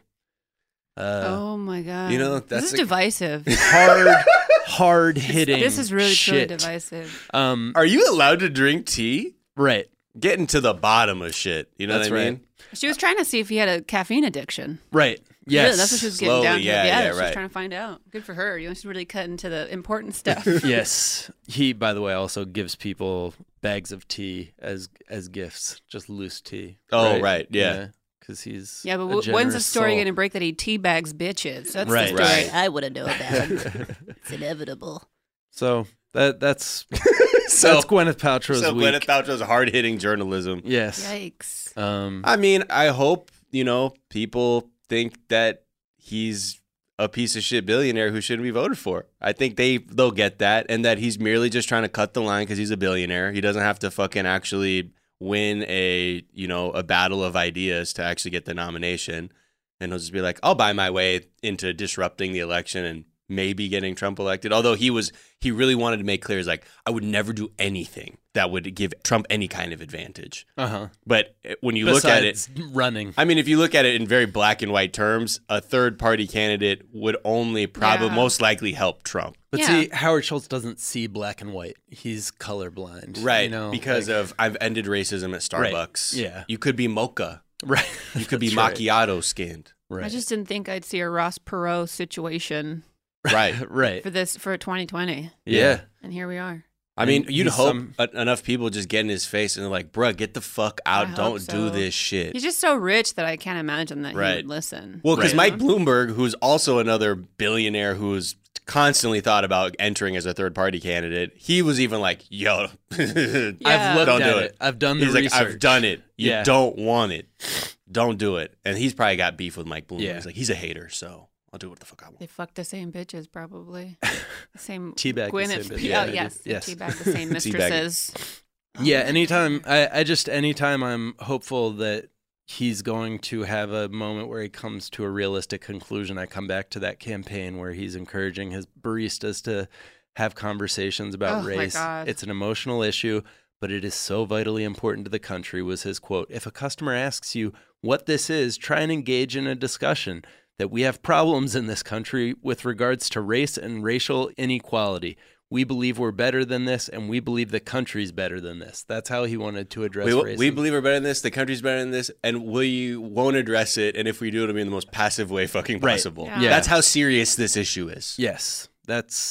Uh, Oh my god! you know, this that's is a- divisive. hard, hard hitting. This is really shit. truly divisive. Um, Are you allowed to drink tea? right. Getting to the bottom of shit. You know That's what I right. mean? She was trying to see if he had a caffeine addiction. Right. Yes. Really, that's what she was getting Slowly, down to. yeah, Yeah, yeah, she right. was trying to find out. Good for her. You know, she's really cutting to the important stuff. Yes. He, by the way, also gives people bags of tea as as gifts, just loose tea. Oh, right, yeah. Because he's Yeah, but a w- when's the generous story soul. going to break that he teabags bitches? That's Right. the story Right. I want to know about. It's inevitable. So that that's So, that's Gwyneth Paltrow's so week. Gwyneth Paltrow's hard-hitting journalism. Yes. Yikes. Um. I mean, I hope, you know, people think that he's a piece of shit billionaire who shouldn't be voted for. I think they they'll get that, and that he's merely just trying to cut the line because he's a billionaire. He doesn't have to fucking actually win a, you know, a battle of ideas to actually get the nomination. And he'll just be like, I'll buy my way into disrupting the election and maybe getting Trump elected. Although he was, he really wanted to make clear, he's like, I would never do anything that would give Trump any kind of advantage. Uh huh. But when you look at it, running. I mean, if you look at it in very black and white terms, a third party candidate would only probably Yeah. most likely help Trump. But Yeah. see, Howard Schultz doesn't see black and white. He's colorblind. Right. You know, because like- of I've ended racism at Right. Starbucks. Yeah. You could be mocha. right. You could be That's right. macchiato skinned. Right. I just didn't think I'd see a Ross Perot situation Right. right. for this for twenty twenty, Yeah. and here we are. I mean, And you'd he's hope some- en- enough people just get in his face and they're like, bruh, get the fuck out. I hope Don't so. do this shit. He's just so rich that I can't imagine that he Right. would listen. Well, because Right. Mike Bloomberg, who's also another billionaire who's constantly thought about entering as a third party candidate, he was even like, yo, Yeah. I've looked Don't at do it. it. I've done the He's like, research. I've done it. You Yeah. don't want it. Don't do it. And he's probably got beef with Mike Bloomberg. Yeah. He's like, he's a hater, so I'll do what the fuck I want. They fuck the same bitches, probably. The same Teabag the Gwyneth. same bitch. Yeah, Yeah, yes, they do. Yes. teabag the same mistresses. Yeah, anytime I, I just anytime I'm hopeful that he's going to have a moment where he comes to a realistic conclusion, I come back to that campaign where he's encouraging his baristas to have conversations about Oh, my race. God. It's an emotional issue, but it is so vitally important to the country, was his quote. If a customer asks you what this is, try and engage in a discussion that we have problems in this country with regards to race and racial inequality. We believe we're better than this, and we believe the country's better than this. That's how he wanted to address We, racism. we believe we're better than this. The country's better than this, and we won't address it. And if we do, it'll be in the most passive way fucking Right. possible. Yeah. Yeah. That's how serious this issue is. Yes, that's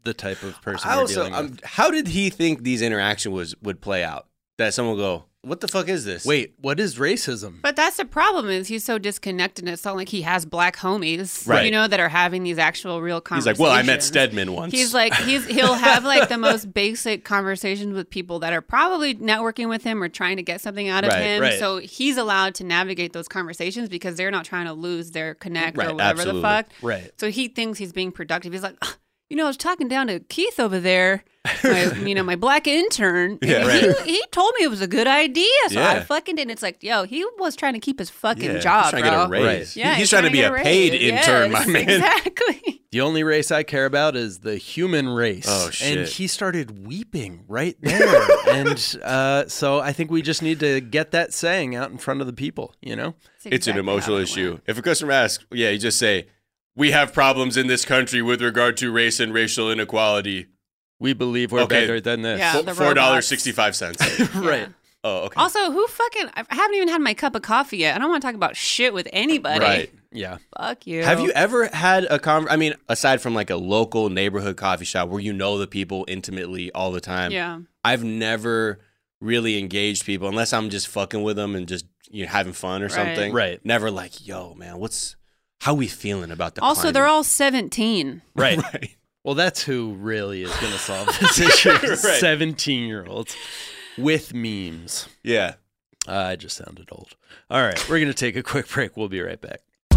the type of person I we're also, dealing um, with. how did he think these interactions was would play out? That someone will go, what the fuck is this? Wait, what is racism? But that's the problem is he's so disconnected. It's not like he has black homies, Right. you know, that are having these actual real He's conversations. like, well, I met Stedman once. He's like, he's he'll have like the most basic conversations with people that are probably networking with him or trying to get something out of Right, him. right. So he's allowed to navigate those conversations because they're not trying to lose their connect Right, or whatever absolutely. the fuck. Right. So he thinks he's being productive. He's like, "Ugh, you know, I was talking down to Keith over there, my, you know, my black intern. And Yeah, he, right. he told me it was a good idea. So I Yeah. fucking did. And it's like, yo, he was trying to keep his fucking Yeah, job, he's trying to bro. get a raise. Right. He- Yeah, he's, trying, to be get a paid raise. intern, Yes, my man. Exactly. The only race I care about is the human race. Oh, shit. And he started weeping right there. and uh, so I think we just need to get that saying out in front of the people, you know? It's an exactly emotional how it issue. went. If a customer asks, yeah, you just say, we have problems in this country with regard to race and racial inequality. We believe we're Okay. better than this. Yeah. Fo- the four dollars robots. and sixty-five cents. Right. Oh, okay. Also, who fucking, I haven't even had my cup of coffee yet. I don't want to talk about shit with anybody. Right. Yeah. Fuck you. Have you ever had a con? I mean, aside from like a local neighborhood coffee shop where you know the people intimately all the time, Yeah. I've never really engaged people unless I'm just fucking with them and just you know having fun or Right. something. Right. Never like, yo, man, what's how we feeling about the Also, climate? they're all seventeen. Right. right. Well, that's who really is going to solve this issue. Right. seventeen-year-olds with memes. Yeah. Uh, I just sounded old. All right. We're going to take a quick break. We'll be right back.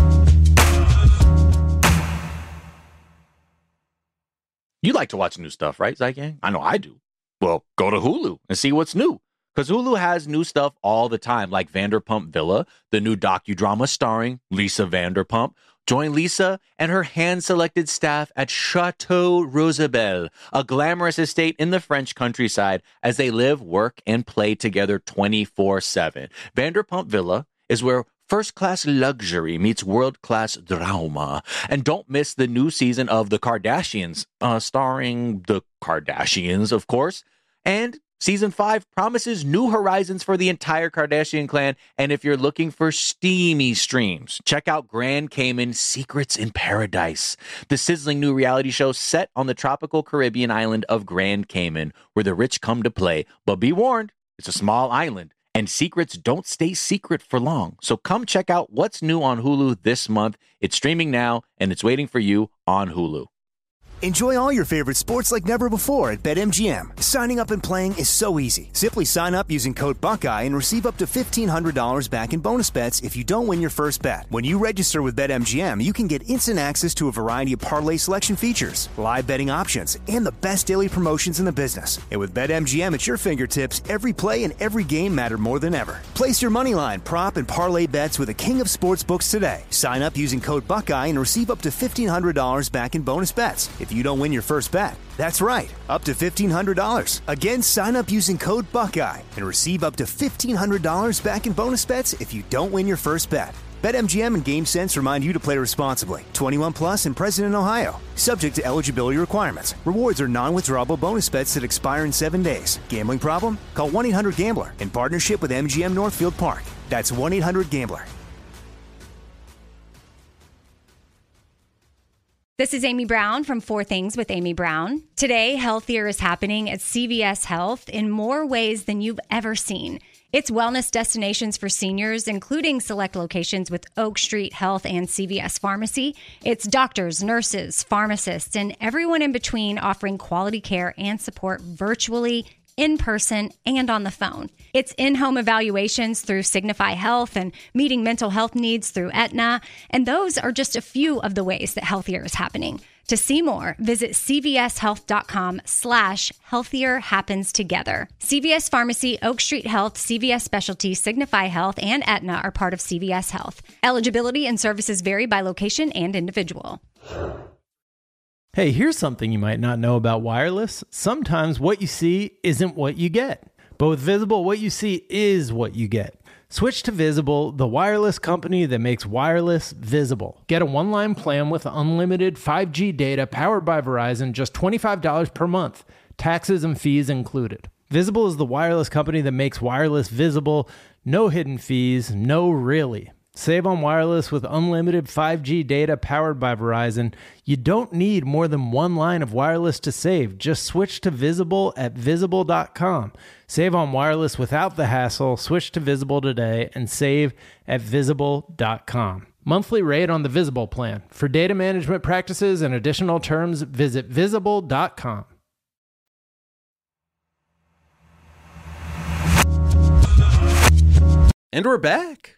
You like to watch new stuff, right, Zygang? I know I do. Well, go to Hulu and see what's new. Because Hulu has new stuff all the time, like Vanderpump Villa, the new docudrama starring Lisa Vanderpump. Join Lisa and her hand-selected staff at Chateau Rosabelle, a glamorous estate in the French countryside, as they live, work, and play together twenty-four seven. Vanderpump Villa is where first-class luxury meets world-class drama. And don't miss the new season of The Kardashians, uh, starring the Kardashians, of course. And Season five promises new horizons for the entire Kardashian clan. And if you're looking for steamy streams, check out Grand Cayman Secrets in Paradise, the sizzling new reality show set on the tropical Caribbean island of Grand Cayman, where the rich come to play. But be warned, it's a small island, and secrets don't stay secret for long. So come check out what's new on Hulu this month. It's streaming now, and it's waiting for you on Hulu. Enjoy all your favorite sports like never before at BetMGM. Signing up and playing is so easy. Simply sign up using code Buckeye and receive up to fifteen hundred dollars back in bonus bets if you don't win your first bet. When you register with BetMGM, you can get instant access to a variety of parlay selection features, live betting options, and the best daily promotions in the business. And with BetMGM at your fingertips, every play and every game matter more than ever. Place your moneyline, prop, and parlay bets with the king of sportsbooks today. Sign up using code Buckeye and receive up to fifteen hundred dollars back in bonus bets if you don't win your first bet. That's right, up to fifteen hundred dollars. Again, sign up using code Buckeye and receive up to fifteen hundred dollars back in bonus bets if you don't win your first bet. BetMGM and GameSense remind you to play responsibly. twenty-one plus and present in Ohio. Subject to eligibility requirements. Rewards are non-withdrawable bonus bets that expire in seven days. Gambling problem? Call one eight hundred gambler in partnership with M G M Northfield Park. That's one eight hundred gambler. This is Amy Brown from Four Things with Amy Brown. Today, healthier is happening at C V S Health in more ways than you've ever seen. It's wellness destinations for seniors, including select locations with Oak Street Health and C V S Pharmacy. It's doctors, nurses, pharmacists, and everyone in between offering quality care and support virtually, in person, and on the phone. It's in-home evaluations through Signify Health and meeting mental health needs through Aetna. And those are just a few of the ways that healthier is happening. To see more, visit cvshealth.com slash healthier happens together. C V S Pharmacy, Oak Street Health, C V S Specialty, Signify Health, and Aetna are part of C V S Health. Eligibility and services vary by location and individual. Hey, here's something you might not know about wireless. Sometimes what you see isn't what you get. But with Visible, what you see is what you get. Switch to Visible, the wireless company that makes wireless visible. Get a one-line plan with unlimited five G data powered by Verizon, just twenty-five dollars per month, taxes and fees included. Visible is the wireless company that makes wireless visible. No hidden fees, no really. Save on wireless with unlimited five G data powered by Verizon. You don't need more than one line of wireless to save. Just switch to Visible at visible dot com. Save on wireless without the hassle. Switch to Visible today and save at visible dot com. Monthly rate on the Visible plan. For data management practices and additional terms, visit visible dot com. And we're back.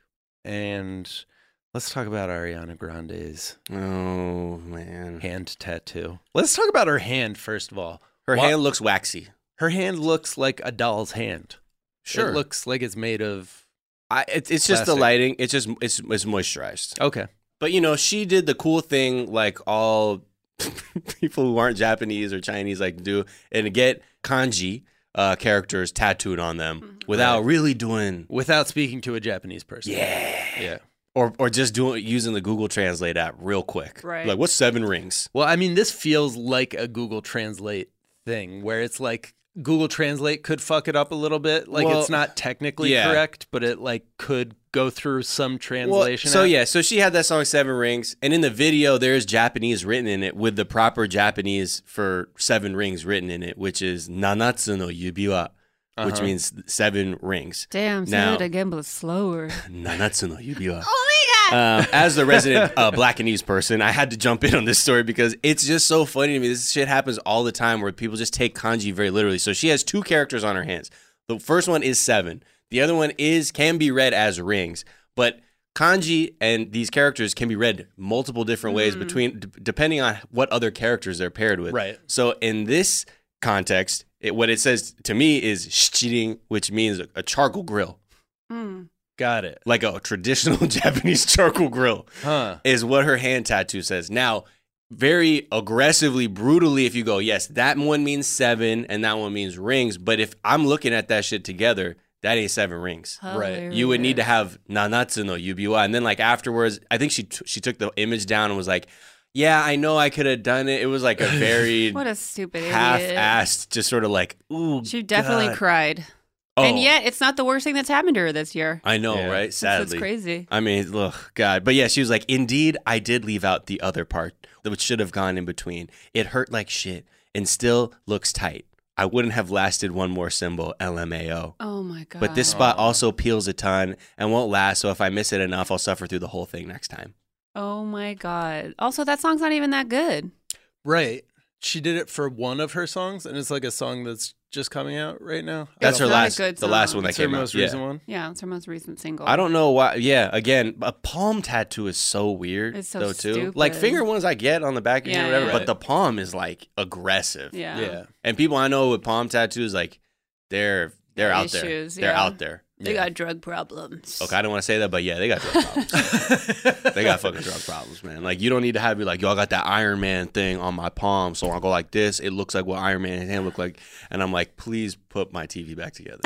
And let's talk about Ariana Grande's Oh, man. hand tattoo. Let's talk about her hand, first of all. Her Wha- hand looks waxy. Her hand looks like a doll's hand. Sure. It looks like it's made of... I, it, it's just the Plastic. lighting. It's just it's, it's moisturized. Okay. But, you know, she did the cool thing like all people who aren't Japanese or Chinese like do and get kanji uh, characters tattooed on them without Right. really doing... Without speaking to a Japanese person. Yeah. Yeah. Or or just doing using the Google Translate app real quick. Right. Like, what's seven rings? Well, I mean, this feels like a Google Translate thing where it's like Google Translate could fuck it up a little bit. Like Well, it's not technically yeah. correct, but it like could go through some translation. Well, so app. yeah, so she had that song Seven Rings, and in the video there's Japanese written in it with the proper Japanese for Seven Rings written in it, which is Nanatsu no Yubiwa, which Uh-huh. means seven rings. Damn, say Now- it again, but slower. Nanatsu no Yubiwa. Oh my God. Um, as the resident uh, Blackanese person, I had to jump in on this story because it's just so funny to me. This shit happens all the time where people just take kanji very literally. So she has two characters on her hands. The first one is seven. The other one is can be read as rings. But kanji and these characters can be read multiple different ways between d- depending on what other characters they're paired with. Right. So in this context, it, what it says to me is shichirin, which means a, a charcoal grill. Mm. Got it. Like a traditional Japanese charcoal grill Huh. is what her hand tattoo says. Now, very aggressively, brutally, if you go, yes, that one means seven and that one means rings. But if I'm looking at that shit together, that ain't seven rings. Right. You would need to have Nanatsu no Yubiwa. And then, like, afterwards, I think she t- she took the image down and was like, yeah, I know I could have done it. It was like a very What a stupid idiot. half-assed, just sort of like, ooh, She definitely God. cried. Oh, And yet, it's not the worst thing that's happened to her this year. I know, Yeah. right? That's Sadly. what's crazy. I mean, ugh, God. But yeah, she was like, indeed, I did leave out the other part, which should have gone in between. It hurt like shit and still looks tight. I wouldn't have lasted one more symbol, L M A O. Oh my God. But this spot also peels a ton and won't last, so if I miss it enough, I'll suffer through the whole thing next time. Oh my God. Also, that song's not even that good. Right. She did it for one of her songs, and it's like a song that's just coming out right now. That's It's her not a last, good the last song. one that That's her came out. most Yeah. recent one. Yeah, it's her most recent single. I don't know why. Yeah, again, a palm tattoo is so weird. It's so though, too. stupid. Like finger ones, I get on the back of your Yeah, hand or whatever, yeah. but the palm is like aggressive. Yeah. Yeah. And people I know with palm tattoos, like they're they're out there. Issues, They're yeah. out there. They Yeah. got drug problems. Okay, I don't want to say that, but yeah, they got drug problems. They got fucking drug problems, man. Like you don't need to have be like, yo, I got that Iron Man thing on my palm, so I go like this. It looks like what Iron Man's hand look like, and I'm like, please put my T V back together,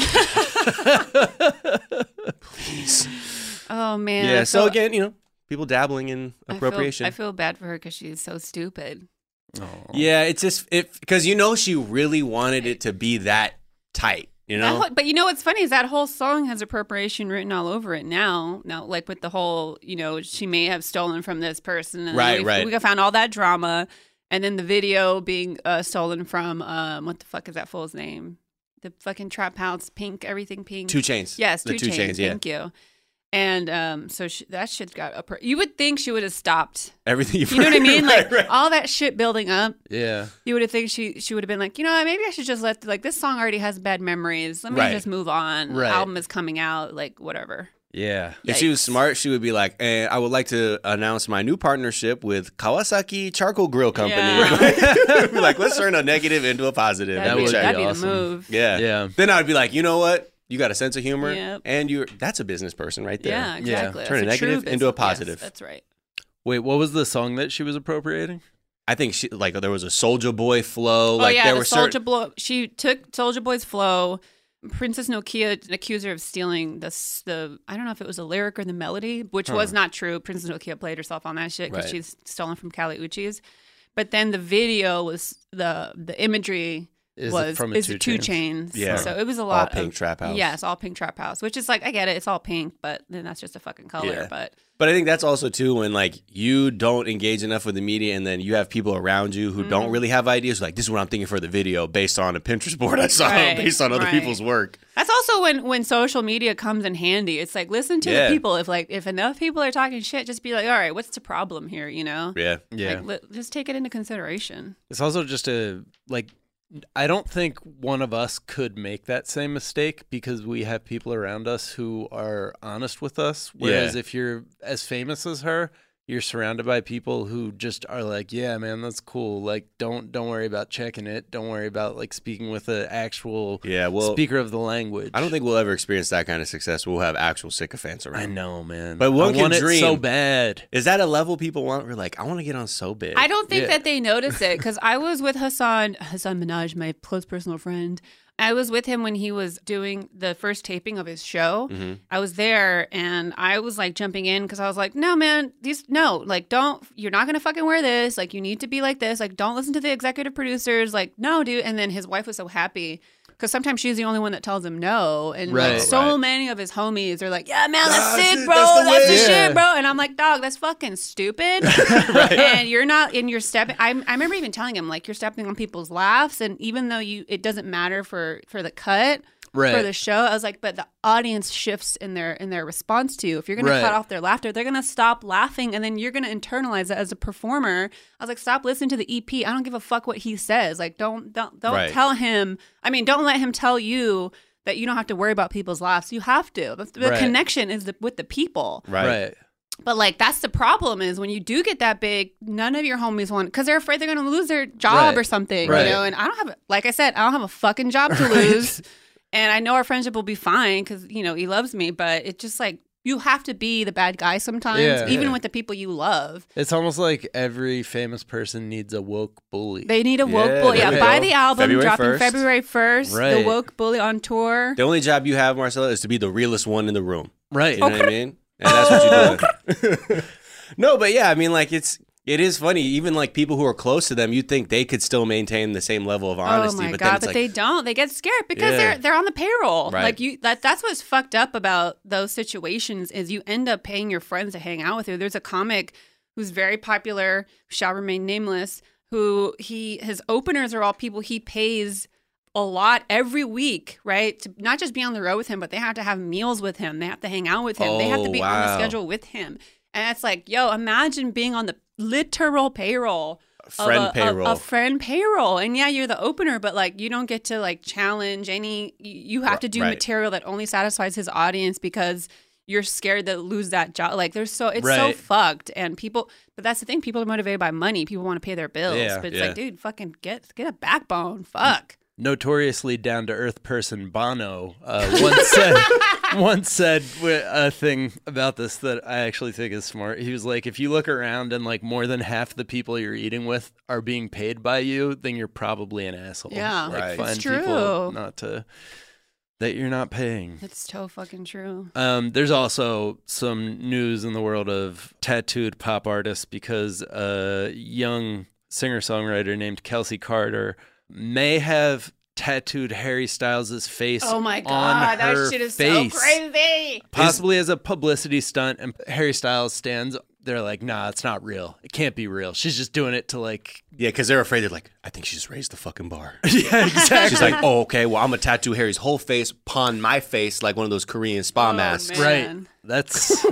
please. Oh man. Yeah. I So feel- again, you know, people dabbling in I feel- appropriation. I feel, bad for her because she's so stupid. Oh. Yeah, it's just if because you know she really wanted it to be that tight, you That know. whole- but you know what's funny is that whole song has appropriation written all over it now. Now, like with the whole, you know, she may have stolen from this person. And Right, we, right. We found all that drama, and then the video being uh, stolen from um, what the fuck is that fool's name? The fucking Trap House, Pink, everything Pink. Two Chains. Yes, the two, two chains. chains. Yeah, Thank you. And um, so she, that shit got up. You would think she would have stopped. everything. You know what I mean? Right, Like right. all that shit building up. Yeah. You would have think she she would have been like, you know what, maybe I should just let like this song already has bad memories. Let me Right. just move on. Right. The album is coming out, like whatever. Yeah. If she was Yikes. smart, she would be like, and I would like to announce my new partnership with Kawasaki Charcoal Grill Company. Yeah. Be like, let's turn a negative into a positive. That'd, Let be, me would check. that'd be awesome. the move. Yeah. Yeah. Then I'd be like, you know what? You got a sense of humor, Yep. and you're that's a business person right there. Yeah, exactly. Turn a That's true negative into a business. Yes, positive. that's right. Wait, what was the song that she was appropriating? I think she like there was a Soulja Boy flow. Oh like yeah, there the were Soulja certain. Boy. She took Soulja Boy's flow. Princess Nokia accused her of stealing this. The I don't know if it was a lyric or the melody, which was not true. Princess Nokia played herself on that shit because Right. she's stolen from Kali Uchis. But then the video was the the imagery Is was it from a is Two Two Chainz? Chains. Yeah. So it was a All lot pink of, trap house. Yes, all pink trap house, which is like I get it, it's all pink, but then that's just a fucking color. Yeah. But But I think that's also too when like you don't engage enough with the media, and then you have people around you who Mm. don't really have ideas. Like, this is what I'm thinking for the video based on a Pinterest board I saw, Right, based on other right. people's work. that's also when when social media comes in handy. It's like listen to Yeah. the people. If like if enough people are talking shit, just be like, all right, what's the problem here? You know? Yeah, Yeah. Like, li- just take it into consideration. It's also just a like I don't think one of us could make that same mistake because we have people around us who are honest with us. Whereas Yeah. if you're as famous as her, you're surrounded by people who just are like, yeah, man, that's cool. Like, don't don't worry about checking it. Don't worry about like speaking with an actual yeah. Well, speaker of the language. I don't think we'll ever experience that kind of success. We'll have actual sycophants around. I know, man. But one I want can it so dream. bad. Is that a level people want? We're like, I want to get on so big. I don't think Yeah. that they notice it because I was with Hassan Hassan Minaj, my close personal friend. I was with him when he was doing the first taping of his show. Mm-hmm. I was there and I was like jumping in because I was like, no, man, these, no, like, don't, you're not going to fucking wear this. Like, you need to be like this. Like, don't listen to the executive producers. Like, no, dude. And then his wife was so happy because sometimes she's the only one that tells him no. And Right. like, so Right. many of his homies are like, yeah, man, that's That's sick, it. bro. That's the That's the way. Yeah. shit, bro. And I'm like, dog, that's fucking stupid. And you're not, and you're stepping, I, I remember even telling him, like, you're stepping on people's laughs. And even though you, it doesn't matter for, for the cut, Right. for the show, I was like, but the audience shifts in their in their response to you. If you're gonna Right. cut off their laughter, they're gonna stop laughing, and then you're gonna internalize it as a performer. I was like, stop listening to the E P. I don't give a fuck what he says. Like, don't don't don't Right. tell him. I mean, don't let him tell you that you don't have to worry about people's laughs. You have to. The, the Right. connection is the, with the people. Right. Right. But like, that's the problem is when you do get that big, none of your homies want because they're afraid they're gonna lose their job Right. or something. Right. You know, and I don't have, like I said, I don't have a fucking job to lose. And I know our friendship will be fine because, you know, he loves me, but it's just like you have to be the bad guy sometimes, Yeah. even Yeah. with the people you love. It's almost like every famous person needs a woke bully. They need a woke Yeah, bully. there Yeah, we buy go. the album, February dropping first. February first. The Right. woke bully on tour. The only job you have, Marcella, is to be the realest one in the room. Right. You know what I mean? And that's what you're doing. No, but yeah, I mean, like, it's it is funny. Even like people who are close to them, you'd think they could still maintain the same level of honesty. Oh my but god! then it's But like, they don't. They get scared because Yeah. they're they're on the payroll. Right. Like you, that that's what's fucked up about those situations is you end up paying your friends to hang out with you. There's a comic who's very popular, who shall remain nameless. Who he his openers are all people he pays a lot every week, right? To not just be on the road with him, but they have to have meals with him. They have to hang out with him. they have to Oh, be on the wow. schedule with him. And it's like, yo, imagine being on the literal payroll. of friend a, a- payroll. A, friend payroll. And yeah, you're the opener, but like you don't get to like challenge any, you you have to do Right. material that only satisfies his audience because you're scared to lose that job. Like there's so, it's so Right. fucked. And people, but that's the thing, people are motivated by money. People want to pay their bills. Yeah. but it's Yeah. like, dude, fucking get, get a backbone. Fuck. Notoriously down to earth person Bono uh, once said once said wi- a thing about this that I actually think is smart. He was like, if you look around and like more than half the people you're eating with are being paid by you, then you're probably an asshole. Yeah. like, Right. find It's true. people not to that you're not paying. It's so fucking true. Um, there's also some news in the world of tattooed pop artists because a young singer-songwriter named Kelsey Carter may have tattooed Harry Styles' face Oh my on God. That her shit is face, so crazy. possibly as a publicity stunt. And Harry Styles stands, they're like, nah, it's not real. It can't be real. She's just doing it to like, yeah, because they're afraid. They're like, I think she just raised the fucking bar. yeah, exactly. She's like, oh, okay, well, I'm going to tattoo Harry's whole face upon my face like one of those Korean spa Oh, masks. man. Right. That's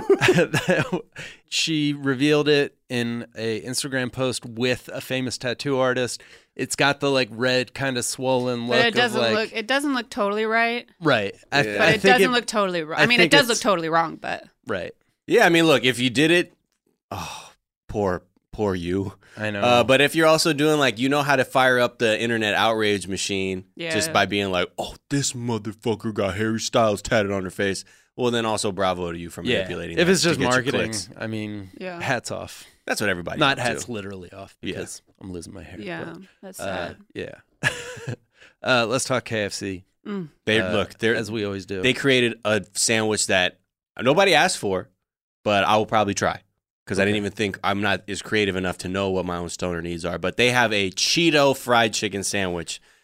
she revealed it in a Instagram post with a famous tattoo artist. It's got the like red kind of swollen look. But it doesn't of, like, look, it doesn't look totally right. right. I, Yeah. But I it think doesn't look totally wrong. I I mean, it think does it's- look totally wrong, but right. Yeah, I mean, look, if you did it, oh, poor, poor you. I know. Uh, but if you're also doing like, you know how to fire up the internet outrage machine Yeah. just by being like, oh, this motherfucker got Harry Styles tatted on her face. Well, then also bravo to you for yeah. manipulating. If that it's to just get your marketing, clicks. I mean, Yeah. hats off. That's what everybody. Not does, hats too. literally off Yeah. because I'm losing my hair. yeah, that's but, uh, sad. yeah. uh, let's talk K F C. They uh, look, they're as we always do. they created a sandwich that nobody asked for, but I will probably try because I didn't even think I'm not as creative enough to know what my own stoner needs are. But they have a Cheeto fried chicken sandwich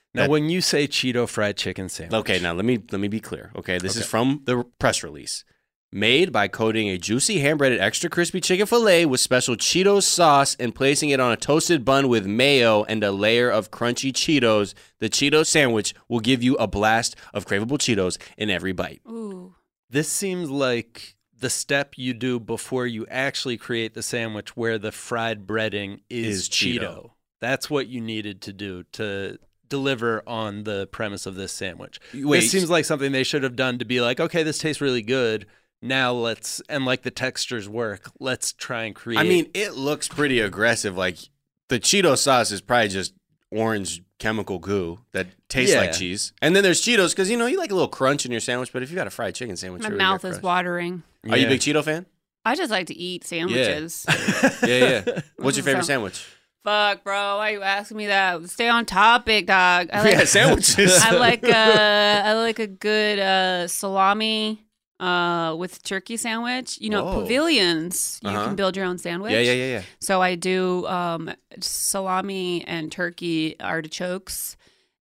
Now, That- when you say Cheeto fried chicken sandwich, Okay, now let me let me be clear. Okay, this is Okay. from the press release. Made by coating a juicy hand-breaded extra crispy chicken fillet with special Cheetos sauce and placing it on a toasted bun with mayo and a layer of crunchy Cheetos, the Cheeto sandwich will give you a blast of craveable Cheetos in every bite. Ooh. this seems like the step you do before you actually create the sandwich where the fried breading is, Is Cheeto. Cheeto. That's what you needed to do to deliver on the premise of this sandwich. Wait. This seems like something they should have done to be like, okay, this tastes really good. Now let's, and like the textures work, let's try and create. I mean, it looks pretty aggressive. Like the Cheeto sauce is probably just orange chemical goo that tastes Yeah. like cheese. And then there's Cheetos because, you know, you like a little crunch in your sandwich, but if you got a fried chicken sandwich, My you really mouth get is crushed. watering. Are you Yeah. a big Cheeto fan? I just like to eat sandwiches. Yeah, yeah. What's your favorite So- sandwich? Fuck, bro. Why you asking me that? Stay on topic, dog. I like, Yeah, sandwiches. I like uh I like a good uh salami uh with turkey sandwich. You know, Whoa. pavilions. You Uh-huh. can build your own sandwich. Yeah, yeah, yeah, yeah. So I do um salami and turkey artichokes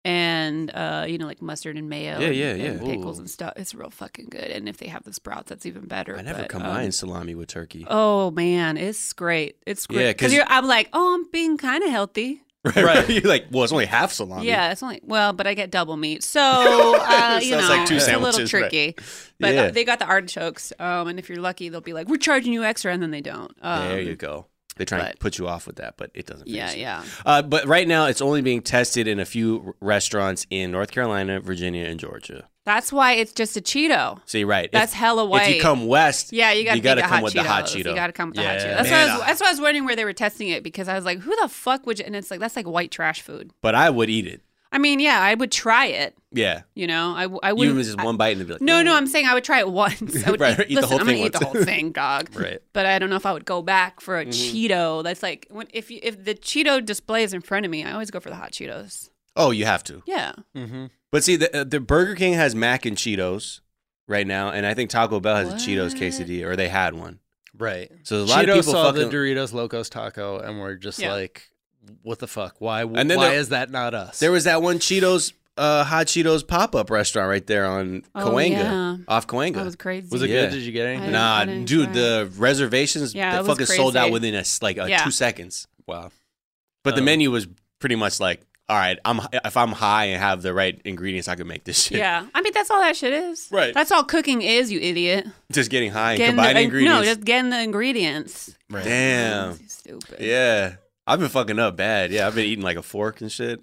and uh you know like mustard and mayo Yeah, and, yeah, and yeah. pickles Ooh. and stuff. It's real fucking good. And if they have the sprouts, that's even better. I never But, combined um, salami with turkey. oh man, it's great. It's great. Yeah, 'cause- you're I'm like, oh, I'm being kind of healthy. Right. You're like, well, it's only half salami. Yeah, it's only well, but I get double meat, so uh, you Sounds know like two it's a little sandwiches, right. tricky. But Yeah. uh, they got the artichokes, um, and if you're lucky, they'll be like, "We're charging you extra," and then they don't. Um, There you go. They try and but- put you off with that, but it doesn't. Yeah, phase you. yeah. Uh, but right now, it's only being tested in a few r- restaurants in North Carolina, Virginia, and Georgia. That's why it's just a Cheeto. See, right? That's if, hella white. If you come west, Yeah, you got you gotta to come hot with Cheetos. the hot Cheeto. You got to come with the hot Yeah. Cheeto. That's, Man, why I was, uh, that's why I was wondering where they were testing it because I was like, "Who the fuck would?" You? And it's like that's like white trash food. But I would eat it. I mean, yeah, I would try it. Yeah. You know, I, w- I You wouldn't. even just one bite and be like, No, "Mm." no, I'm saying I would try it once. I would Right, eat, eat the listen, whole I'm thing gonna eat the once. whole thing, dog. Right. But I don't know if I would go back for a Mm-hmm. Cheeto. That's like when if you, if the Cheeto display is in front of me, I always go for the hot Cheetos. Oh, you have to. Yeah. Mm-hmm. But see, the, uh, the Burger King has mac and Cheetos right now, and I think Taco Bell has a Cheetos What? quesadilla, or they had one. Right. So a lot Cheetos of people saw fucking. the Doritos Locos Taco and we're just Yeah. like, what the fuck? Why? And then why there- is that not us? There was that one Cheetos, uh, hot Cheetos pop up restaurant right there on Oh, Cahuenga, yeah. off Cahuenga. That was crazy. Was it Yeah. good? Did you get anything? didn't- Nah, I didn't dude, try the reservations Yeah, that it was fucking sold out crazy. within a, s- like uh, Yeah. two seconds. Wow. But the Um, menu was pretty much like, all right, I'm if I'm high and have the right ingredients, I can make this shit. Yeah. I mean, that's all that shit is. Right. That's all cooking is, you idiot. Just getting high and Getting combining the, ingredients. No, just getting the ingredients. Right. Damn. You stupid. Yeah. I've been fucking up bad. Yeah, I've been eating like a fork and shit.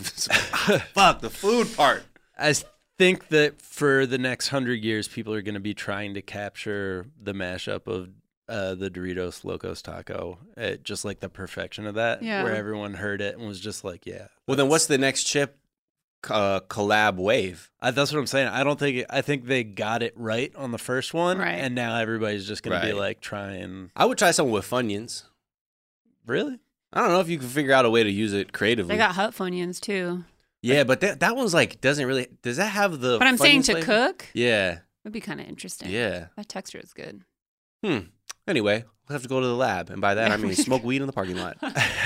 Fuck, the food part. I think that for the next hundred years, people are going to be trying to capture the mashup of uh, the Doritos Locos Taco, uh, just like the perfection of that, Yeah. where everyone heard it and was just like, yeah. Well, then what's the next chip uh, collab wave? I, that's what I'm saying. I don't think it, I think they got it right on the first one, Right. and now everybody's just going to be Right. like trying. I would try something with Funyuns. Really? I don't know if you can figure out a way to use it creatively. They got hot Funyuns too. yeah, but that that one's like doesn't really. Does that have the? But I'm saying Funyuns to flavor? cook Yeah, would be kind of interesting. yeah. That texture is good. Hmm. Anyway, we'll have to go to the lab, and by that I mean smoke weed in the parking lot.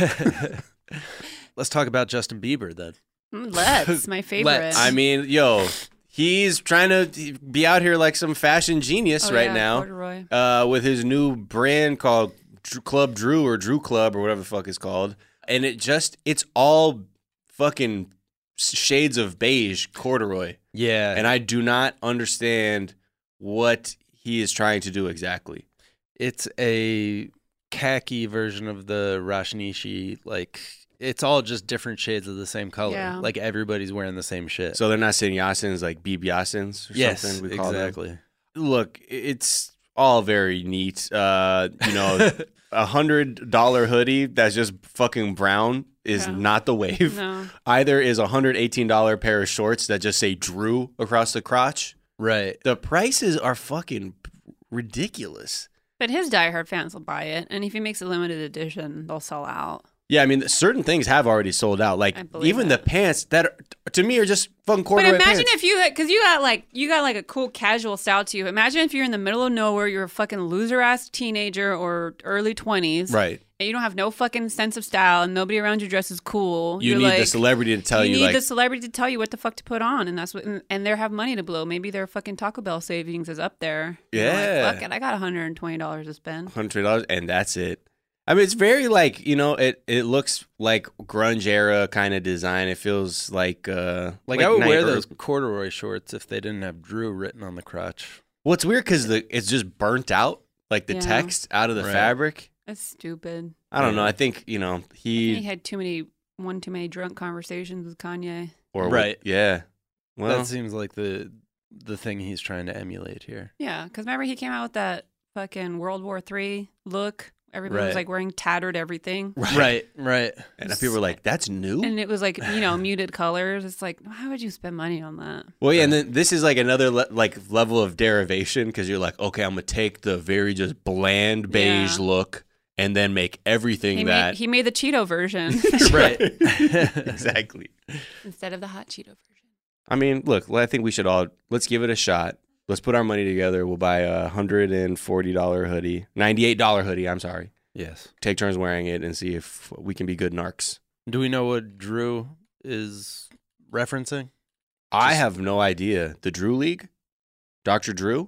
Let's talk about Justin Bieber then. Mm, Let's, my favorite. Let's. I mean, yo, he's trying to be out here like some fashion genius Oh, right yeah, now. corduroy. Uh, with his new brand called Dr- Club Drew or Drew Club or whatever the fuck it's called. And it just, it's all fucking shades of beige corduroy. Yeah. And I do not understand what he is trying to do exactly. It's a khaki version of the Rashnishi. Like, it's all just different shades of the same color. Yeah. Like, everybody's wearing the same shit. So they're not sannyasins like bibyasins or yes, something we call them. exactly. Look, it's all very neat. Uh, you know, a hundred dollar hoodie that's just fucking brown is Yeah. not the wave. No. Either is a hundred eighteen dollar pair of shorts that just say Drew across the crotch. Right. The prices are fucking ridiculous. But his diehard fans will buy it, and if he makes a limited edition, they'll sell out. Yeah, I mean, certain things have already sold out. Like I believe even that. the pants that are, to me are just fucking But corduroy imagine pants. if you, because you got like you got like a cool casual style to you. Imagine if you're in the middle of nowhere, you're a fucking loser ass teenager or early twenties, Right. and you don't have no fucking sense of style, and nobody around you dresses cool. You You're need like, the celebrity to tell you, you need like, the celebrity to tell you what the fuck to put on, and that's what. And, and they have money to blow. Maybe their fucking Taco Bell savings is up there. You're Yeah. like, fuck it, I got one hundred twenty dollars to spend. one hundred dollars, and that's it. I mean, it's very like, you know, it, it looks like grunge era kind of design. It feels like uh, Like, I would night wear or- those corduroy shorts if they didn't have Drew written on the crotch. Well, it's weird because the it's just burnt out, like the Yeah. text out of the Right. fabric. That's stupid. I don't know. I think, you know, He he had too many, one too many drunk conversations with Kanye. or Right. yeah. Well, That seems like the the thing he's trying to emulate here. Yeah, because remember he came out with that fucking World War Three look. Everybody Right. was like wearing tattered everything. Right, right. and people were like, "That's new." And it was like, you know, muted colors. It's like, how would you spend money on that? Well, yeah, and then this is like another le- like level of derivation because you're like, okay, I'm gonna take the very just bland beige Yeah. look and then make everything He that made, he made the Cheeto version Right. exactly. instead of the hot Cheeto version. I mean, look, I think we should all let's give it a shot. Let's put our money together. We'll buy a hundred and forty dollar hoodie, ninety eight dollar hoodie. I'm sorry. Yes. Take turns wearing it and see if we can be good narcs. Do we know what Drew is referencing? I have no idea. The Drew League, Doctor Drew.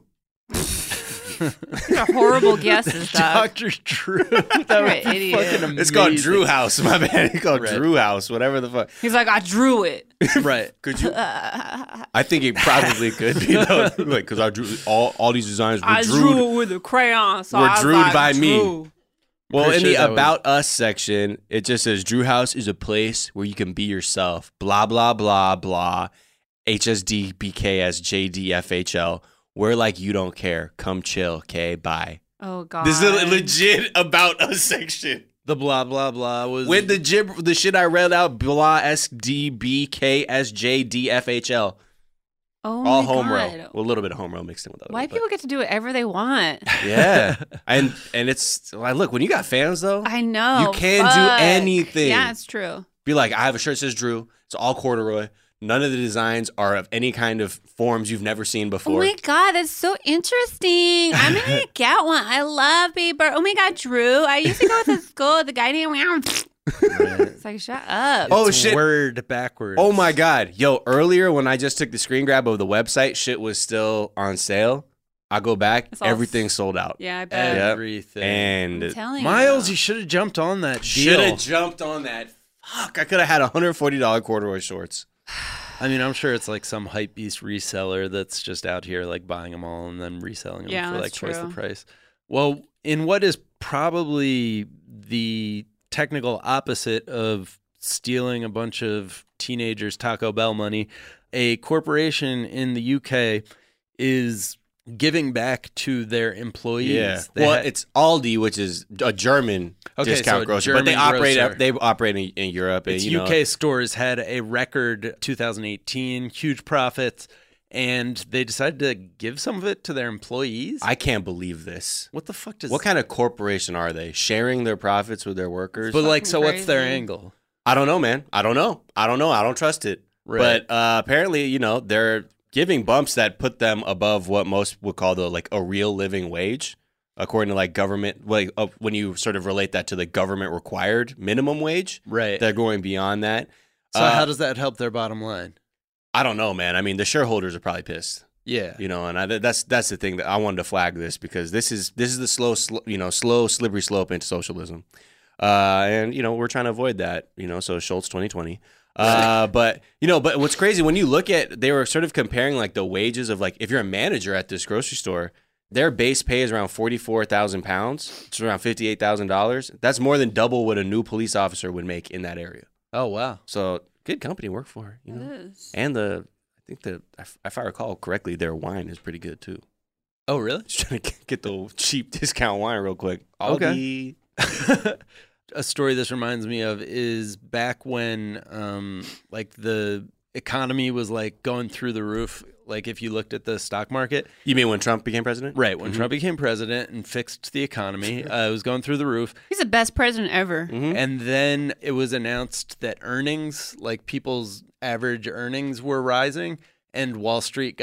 What a horrible guess is that? Doctor Drew. That You're would an be idiot. fucking It's called amazing. Drew House. My bad. It's called Right. Drew House. Whatever the fuck. He's like, I drew it. Right. Could you? I think it probably could be though, like because I drew all all these designs were I drewed. drew it with a crayon. So were I was drewed like, by me. drew. Well, Pretty in sure the that was- About Us section, it just says Drew House is a place where you can be yourself. Blah, blah, blah, blah. H S D B K S J D F H L. We're like, you don't care. Come chill. Okay, bye. Oh God. This is a legit About Us section. The blah blah blah was With the gib- the shit I read out, blah, S D B K S J D F H L. Oh All my home God. row. Well, a little bit of home row mixed in with other. White but- people get to do whatever they want. Yeah. and and it's like, look, when you got fans though, I know. You can do Fuck. anything. Yeah, it's true. be like, I have a shirt that says Drew. It's all corduroy. None of the designs are of any kind of forms you've never seen Oh before. my God, that's so interesting. I'm gonna get one. I love paper. Oh my God, Drew. I used to go to school with a guy named It's like, shut up. Oh, It's shit. word backwards. Oh my God. Yo, earlier when I just took the screen grab of the website, shit was still on sale. I go back, It's all everything's sold out. Yeah, I bet. Yep. Everything. And I'm telling Miles, you. you should have jumped on that deal. should have jumped on that. Fuck, I could have had one hundred forty dollars corduroy shorts. I mean, I'm sure it's like some hype beast reseller that's just out here like buying them all and then reselling them Yeah, for like that's twice true. the price. Well, in what is probably the technical opposite of stealing a bunch of teenagers' Taco Bell money, a corporation in the U K is giving back to their employees. Yeah. They Well, ha- it's Aldi, which is a German Okay, discount so a grocer, but they German operate grocer. they operate in, in Europe. And, its you know, U K stores had a record two thousand eighteen, huge profits, and they decided to give some of it to their employees. I can't believe this. what the fuck does What kind of corporation are they? Sharing their profits with their workers? But like, Fucking so what's their crazy. angle? I don't know, man. I don't know. I don't know. I don't trust it. Right. But uh, apparently, you know, they're giving bumps that put them above what most would call the like a real living wage, according to like government. Like uh, when you sort of relate that to the government required minimum wage, Right. they're going beyond that. So Uh, how does that help their bottom line? I don't know, man. I mean, the shareholders are probably pissed. Yeah. You know, and I, that's that's the thing that I wanted to flag this because this is this is the slow, sl- you know, slow slippery slope into socialism, uh, and you know we're trying to avoid that. You know, so Schultz twenty twenty. Uh, but you know, but what's crazy when you look at they were sort of comparing like the wages of like if you're a manager at this grocery store, their base pay is around forty four thousand pounds. It's around fifty eight thousand dollars. That's more than double what a new police officer would make in that area. Oh wow. So good company to work for. You know, It is. and the I think the if if I recall correctly, their wine is pretty good too. Oh really? Just trying to get the cheap discount wine real quick. Okay. Aldi. A story this reminds me of is back when um like the economy was like going through the roof. Like if you looked at the stock market, You mean when Trump became president? right when Mhm. Trump became president and fixed the economy, uh, it was going through the roof. He's the best president ever. Mhm. And then it was announced that earnings, like people's average earnings, were rising, and Wall Street got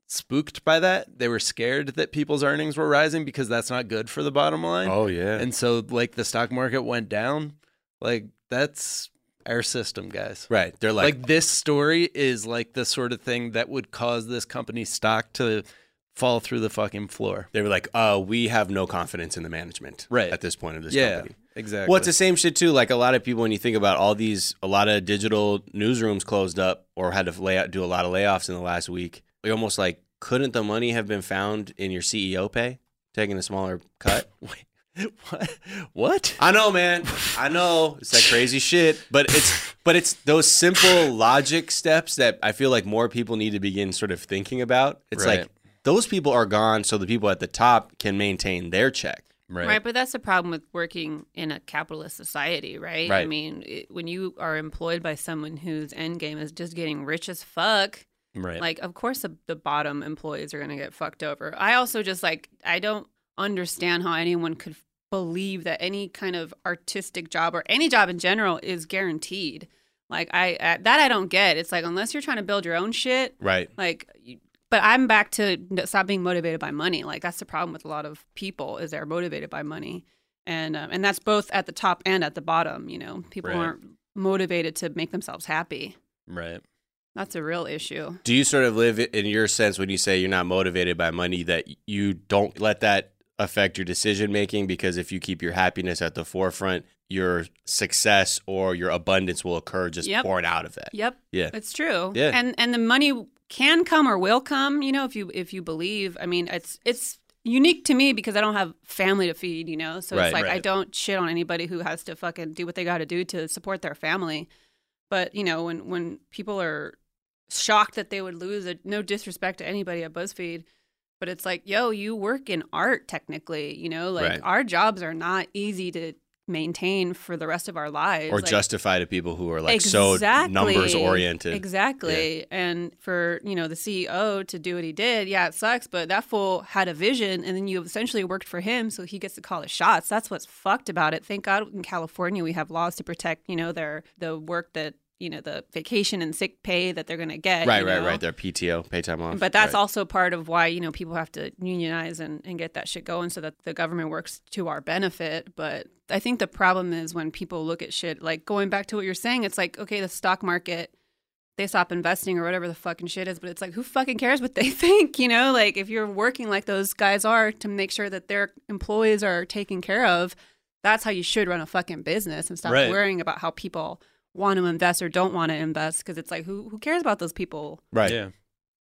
spooked by that. They were scared that people's earnings were rising because that's not good for the bottom line. Oh, yeah. And so, like, the stock market went down. Like, that's our system, guys. Right. They're like, Like, this story is like the sort of thing that would cause this company's stock to fall through the fucking floor. they were like, uh, we have no confidence in the management Right. at this point of this Yeah, company. exactly. Well, it's the same shit too. Like a lot of people, when you think about all these, a lot of digital newsrooms closed up or had to lay out, do a lot of layoffs in the last week. You're almost like, couldn't the money have been found in your C E O pay, taking a smaller cut? Wait, what? What? I know, man. I know it's that crazy shit, but it's but it's those simple logic steps that I feel like more people need to begin sort of thinking about. It's Right. like those people are gone, so the people at the top can maintain their check. Right. Right, but that's the problem with working in a capitalist society, right? I Right. mean, it, when you are employed by someone whose end game is just getting rich as fuck, Right. like, of course the, the bottom employees are going to get fucked over. I also just, like, I don't understand how anyone could believe that any kind of artistic job or any job in general is guaranteed. Like, I, I that I don't get. It's like, unless you're trying to build your own shit, Right. like, you, but I'm back to n- stop being motivated by money. Like, that's the problem with a lot of people is they're motivated by money. And um, and that's both at the top and at the bottom, you know. People Right. aren't motivated to make themselves happy. Right. That's a real issue. Do you sort of live in your sense when you say you're not motivated by money that you don't let that affect your decision making? Because if you keep your happiness at the forefront, your success or your abundance will occur just Yep. pouring out of that. Yep. Yeah. It's true. Yeah. And and the money can come or will come, you know, if you if you believe. I mean, it's it's unique to me because I don't have family to feed, you know. So Right, it's like I right. don't shit on anybody who has to fucking do what they got to do to support their family. But, you know, when when people are shocked that they would lose it, no disrespect to anybody at BuzzFeed, but it's like, yo, you work in art technically, you know, like Right. our jobs are not easy to maintain for the rest of our lives. Or Like, justify to people who are like so numbers oriented. Exactly. And for, you know, the C E O to do what he did, yeah, it sucks, but that fool had a vision and then you essentially worked for him so he gets to call the shots. That's what's fucked about it. Thank God in California we have laws to protect, you know, their the work that, you know, the vacation and sick pay that they're going to get. Right, you right, know? right. Their P T O, pay time off. But that's right. also part of why, you know, people have to unionize and, and get that shit going so that the government works to our benefit. But I think the problem is when people look at shit, like going back to what you're saying, it's like, okay, the stock market, they stop investing or whatever the fucking shit is. But it's like, who fucking cares what they think? You know, like if you're working like those guys are to make sure that their employees are taken care of, that's how you should run a fucking business and stop Right. worrying about how people want to invest or don't want to invest, because it's like, who who cares about those people? Right. Yeah.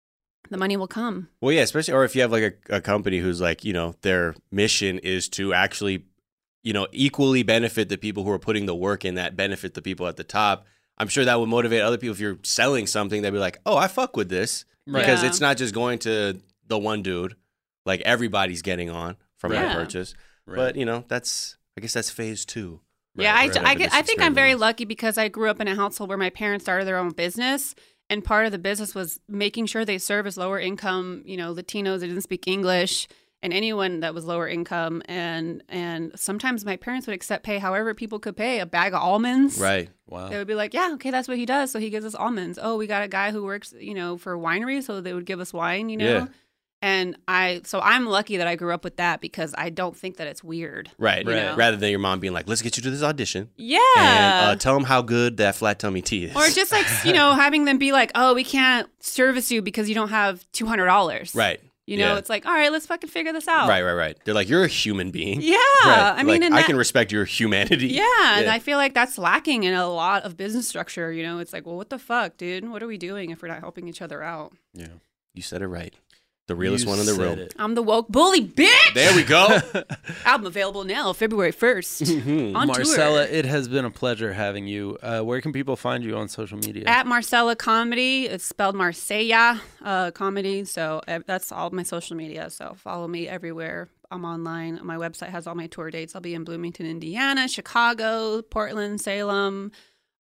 The money will come. Well, yeah, especially, or if you have like a, a company who's like, you know, their mission is to actually, you know, equally benefit the people who are putting the work in that benefit the people at the top. I'm sure that would motivate other people. If you're selling something, they'd be like, oh, I fuck with this. Right. Because Yeah. it's not just going to the one dude. Like everybody's getting on from that Yeah. purchase. Right. But, you know, that's, I guess that's phase two. Yeah, Right, I, right, I, of get, this I think I'm very experiment. lucky because I grew up in a household where my parents started their own business. And part of the business was making sure they service lower income, you know, Latinos that didn't speak English and anyone that was lower income. And and sometimes my parents would accept pay however people could pay, a bag of almonds. Right. Wow. They would be like, yeah, okay, that's what he does. So he gives us almonds. Oh, we got a guy who works, you know, for winery. So they would give us wine, you know. Yeah. And I, so I'm lucky that I grew up with that because I don't think that it's weird. Right. You right. know? Rather than your mom being like, let's get you to this audition. Yeah. And uh, tell them how good that flat tummy tea is. Or just like, you know, having them be like, oh, we can't service you because you don't have two hundred dollars. Right. You know, Yeah. it's like, all right, let's fucking figure this out. Right, right, right. They're like, you're a human being. Yeah. Right. I mean, Like, and I that, can respect your humanity. yeah, and I feel like that's lacking in a lot of business structure. You know, it's like, well, what the fuck, dude? What are we doing if we're not helping each other out? Yeah. You said it right. The realest You one in the said room. it. I'm the woke bully, bitch. There we go. Album available now, February first. On Marcella, tour. it has been a pleasure having you. Uh, where can people find you on social media? At Marcella Comedy. It's spelled Marcella uh, Comedy. So uh, that's all my social media. So follow me everywhere. I'm online. My website has all my tour dates. I'll be in Bloomington, Indiana, Chicago, Portland, Salem.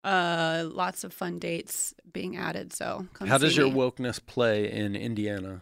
Uh, lots of fun dates being added. So come How see does your me. wokeness play in Indiana?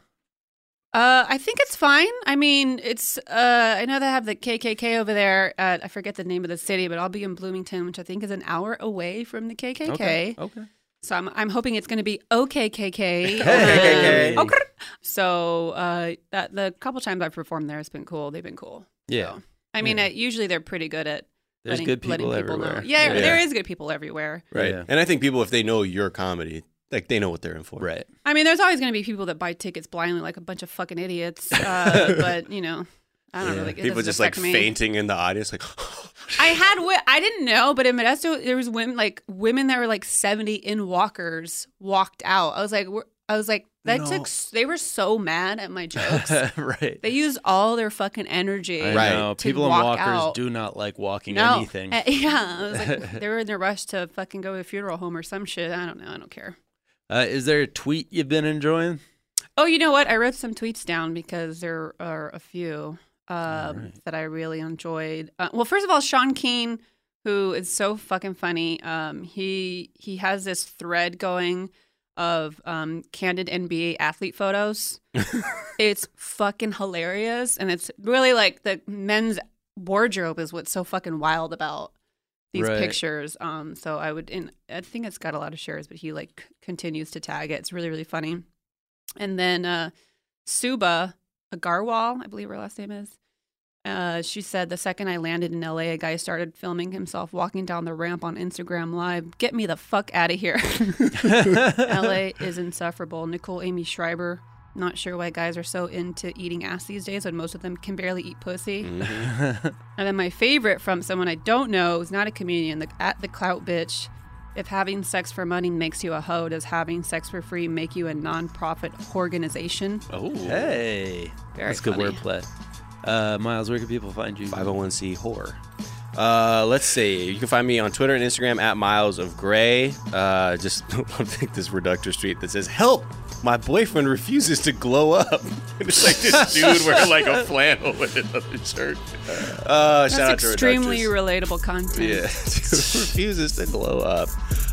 Uh, I think it's fine. I mean, it's. Uh, I know they have the K K K over there. At, I forget the name of the city, but I'll be in Bloomington, which I think is an hour away from the K K K. Okay. Okay. So I'm I'm hoping it's going to be okay, K K. Hey. Okay. So uh, that the couple times I've performed there, it's been cool. They've been cool. Yeah. So, I mean, Yeah. uh, usually they're pretty good at. There's letting, good people letting people everywhere. Know. Yeah, Yeah. there is good people everywhere. Right. Yeah. And I think people, if they know your comedy, like they know what they're in for. Right. I mean, there's always going to be people that buy tickets blindly, like a bunch of fucking idiots. Uh, but you know, I don't Yeah. really. It People doesn't just like affect me. fainting in the audience, like. I had, wi- I didn't know, but in Modesto, there was women like women that were like seventy in walkers walked out. I was like, we're, I was like, that No. took. s- They were so mad at my jokes. Right. They used all their fucking energy. I Right. know. to People in walk walkers out. do not like walking No, anything. Uh, yeah, I was like, they were in a rush to fucking go to a funeral home or some shit. I don't know. I don't care. Uh, is there a tweet you've been enjoying? Oh, you know what? I wrote some tweets down because there are a few um, right. that I really enjoyed. Uh, well, first of all, Sean Keane, who is so fucking funny. Um, he he has this thread going of um, candid N B A athlete photos. It's fucking hilarious, and it's really like the men's wardrobe is what's so fucking wild about these Right. pictures. Um, so I would, and I think it's got a lot of shares, but he like continues to tag it. It's really really funny. And then uh, Suba Agarwal, I believe her last name is. Uh, she said, the second I landed in L A, a guy started filming himself walking down the ramp on Instagram Live. Get me the fuck out of here. L A is insufferable. Nicole Amy Schreiber. Not sure why guys are so into eating ass these days when most of them can barely eat pussy. Mm-hmm. And then my favorite from someone I don't know, who's not a comedian, the, at the clout bitch. If having sex for money makes you a hoe, does having sex for free make you a non-profit organization? Oh. Hey. Very That's good funny. wordplay. Uh, Miles, where can people find you? five oh one c horror. Uh, let's see. You can find me on Twitter and Instagram at Miles of Gray. Uh, just I think this reductor tweet that says, "Help! My boyfriend refuses to glow up." It's like this dude wearing like a flannel with another shirt. Uh, That's shout out to extremely reductors. relatable content. Yeah, dude refuses to glow up.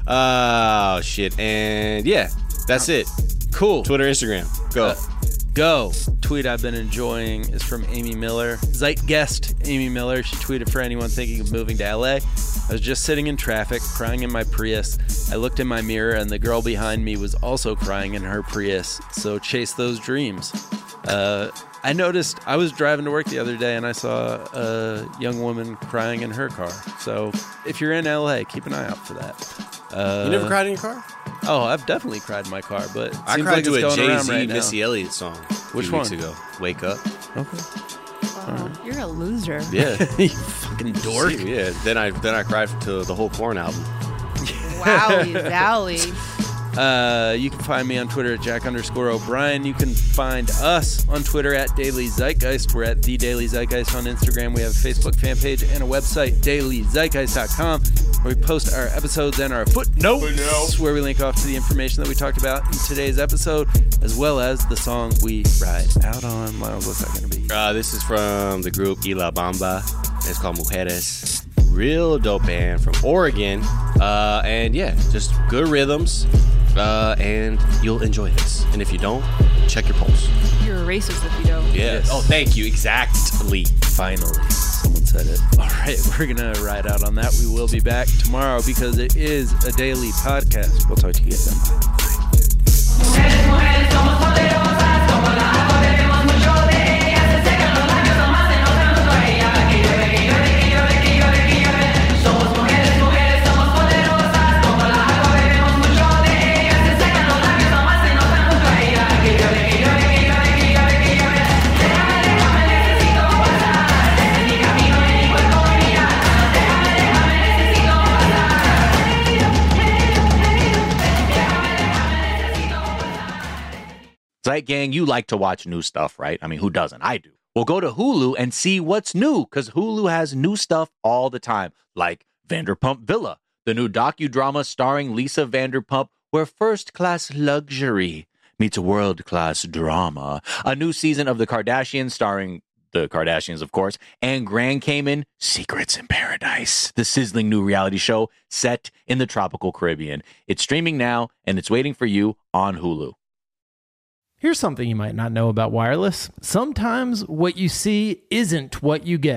Oh shit! And yeah, that's it. Cool. Twitter, Instagram, go. Uh, Go. Tweet I've been enjoying is from Amy Miller. Zeitgeist Amy Miller. She tweeted, for anyone thinking of moving to L A, I was just sitting in traffic, crying in my Prius. I looked in my mirror, and the girl behind me was also crying in her Prius. So chase those dreams. Uh, I noticed I was driving to work the other day, and I saw a young woman crying in her car. So if you're in L A, keep an eye out for that. Uh, You never cried in your car? Oh, I've definitely cried in my car, but it I seems cried like to it's a going Jay around Z right now. Missy Elliott song. A few Which weeks one? ago. Wake Up. Okay. Oh, you're a loser. Yeah. You fucking dork. See, yeah. Then I then I cried to the whole Korn album. Wowie zowie. Uh, you can find me on Twitter at Jack underscore O'Brien. You can find us on Twitter at Daily Zeitgeist. We're at The Daily Zeitgeist on Instagram. We have a Facebook fan page and a website, daily zeitgeist dot com, where we post our episodes and our footnotes, Footnote. where we link off to the information that we talked about in today's episode, as well as the song we ride out on. Miles, what's that going to be? Uh, this is from the group Ila Bamba. It's called Mujeres. Real dope band from Oregon. Uh, and yeah, just good rhythms. Uh, and you'll enjoy this. And if you don't, check your pulse. You're a racist if you don't. Yes. Oh, thank you. Exactly. Finally, someone said it. All right, we're going to ride out on that. We will be back tomorrow because it is a daily podcast. We'll talk to you guys then. Bye. Zeit Gang, you like to watch new stuff, right? I mean, who doesn't? I do. Well, go to Hulu and see what's new, because Hulu has new stuff all the time, like Vanderpump Villa, the new docudrama starring Lisa Vanderpump, where first-class luxury meets world-class drama. A new season of The Kardashians starring the Kardashians, of course, and Grand Cayman, Secrets in Paradise, the sizzling new reality show set in the tropical Caribbean. It's streaming now, and it's waiting for you on Hulu. Here's something you might not know about wireless. Sometimes what you see isn't what you get.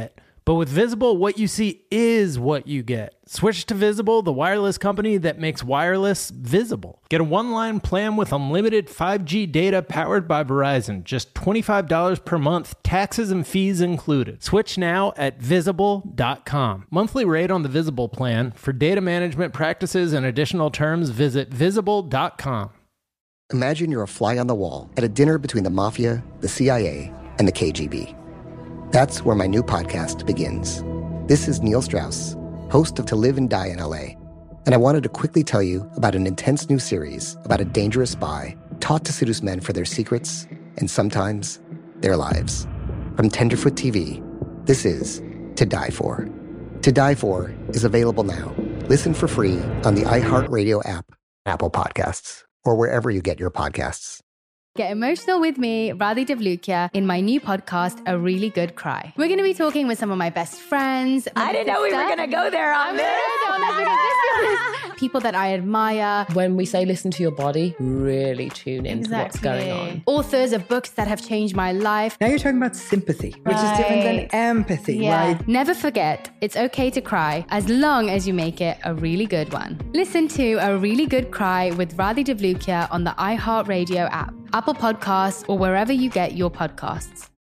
But with Visible, what you see is what you get. Switch to Visible, the wireless company that makes wireless visible. Get a one-line plan with unlimited five G data powered by Verizon. Just twenty-five dollars per month, taxes and fees included. Switch now at visible dot com. Monthly rate on the Visible plan. For data management practices and additional terms, visit visible dot com. Imagine you're a fly on the wall at a dinner between the Mafia, the C I A, and the K G B. That's where my new podcast begins. This is Neil Strauss, host of To Live and Die in L A, and I wanted to quickly tell you about an intense new series about a dangerous spy taught to seduce men for their secrets and sometimes their lives. From Tenderfoot T V, this is To Die For. To Die For is available now. Listen for free on the iHeartRadio app, Apple Podcasts, or wherever you get your podcasts. Get emotional with me, Radhi Devlukia, in my new podcast, A Really Good Cry. We're going to be talking with some of my best friends. I didn't know we were going to go there on this. People that I admire. When we say listen to your body, really tune into exactly. what's going on. Authors of books that have changed my life. Now you're talking about sympathy, which right. is different than empathy, yeah. right? Never forget, it's okay to cry as long as you make it a really good one. Listen to A Really Good Cry with Radhi Devlukia on the iHeartRadio app, Apple Podcasts, or wherever you get your podcasts.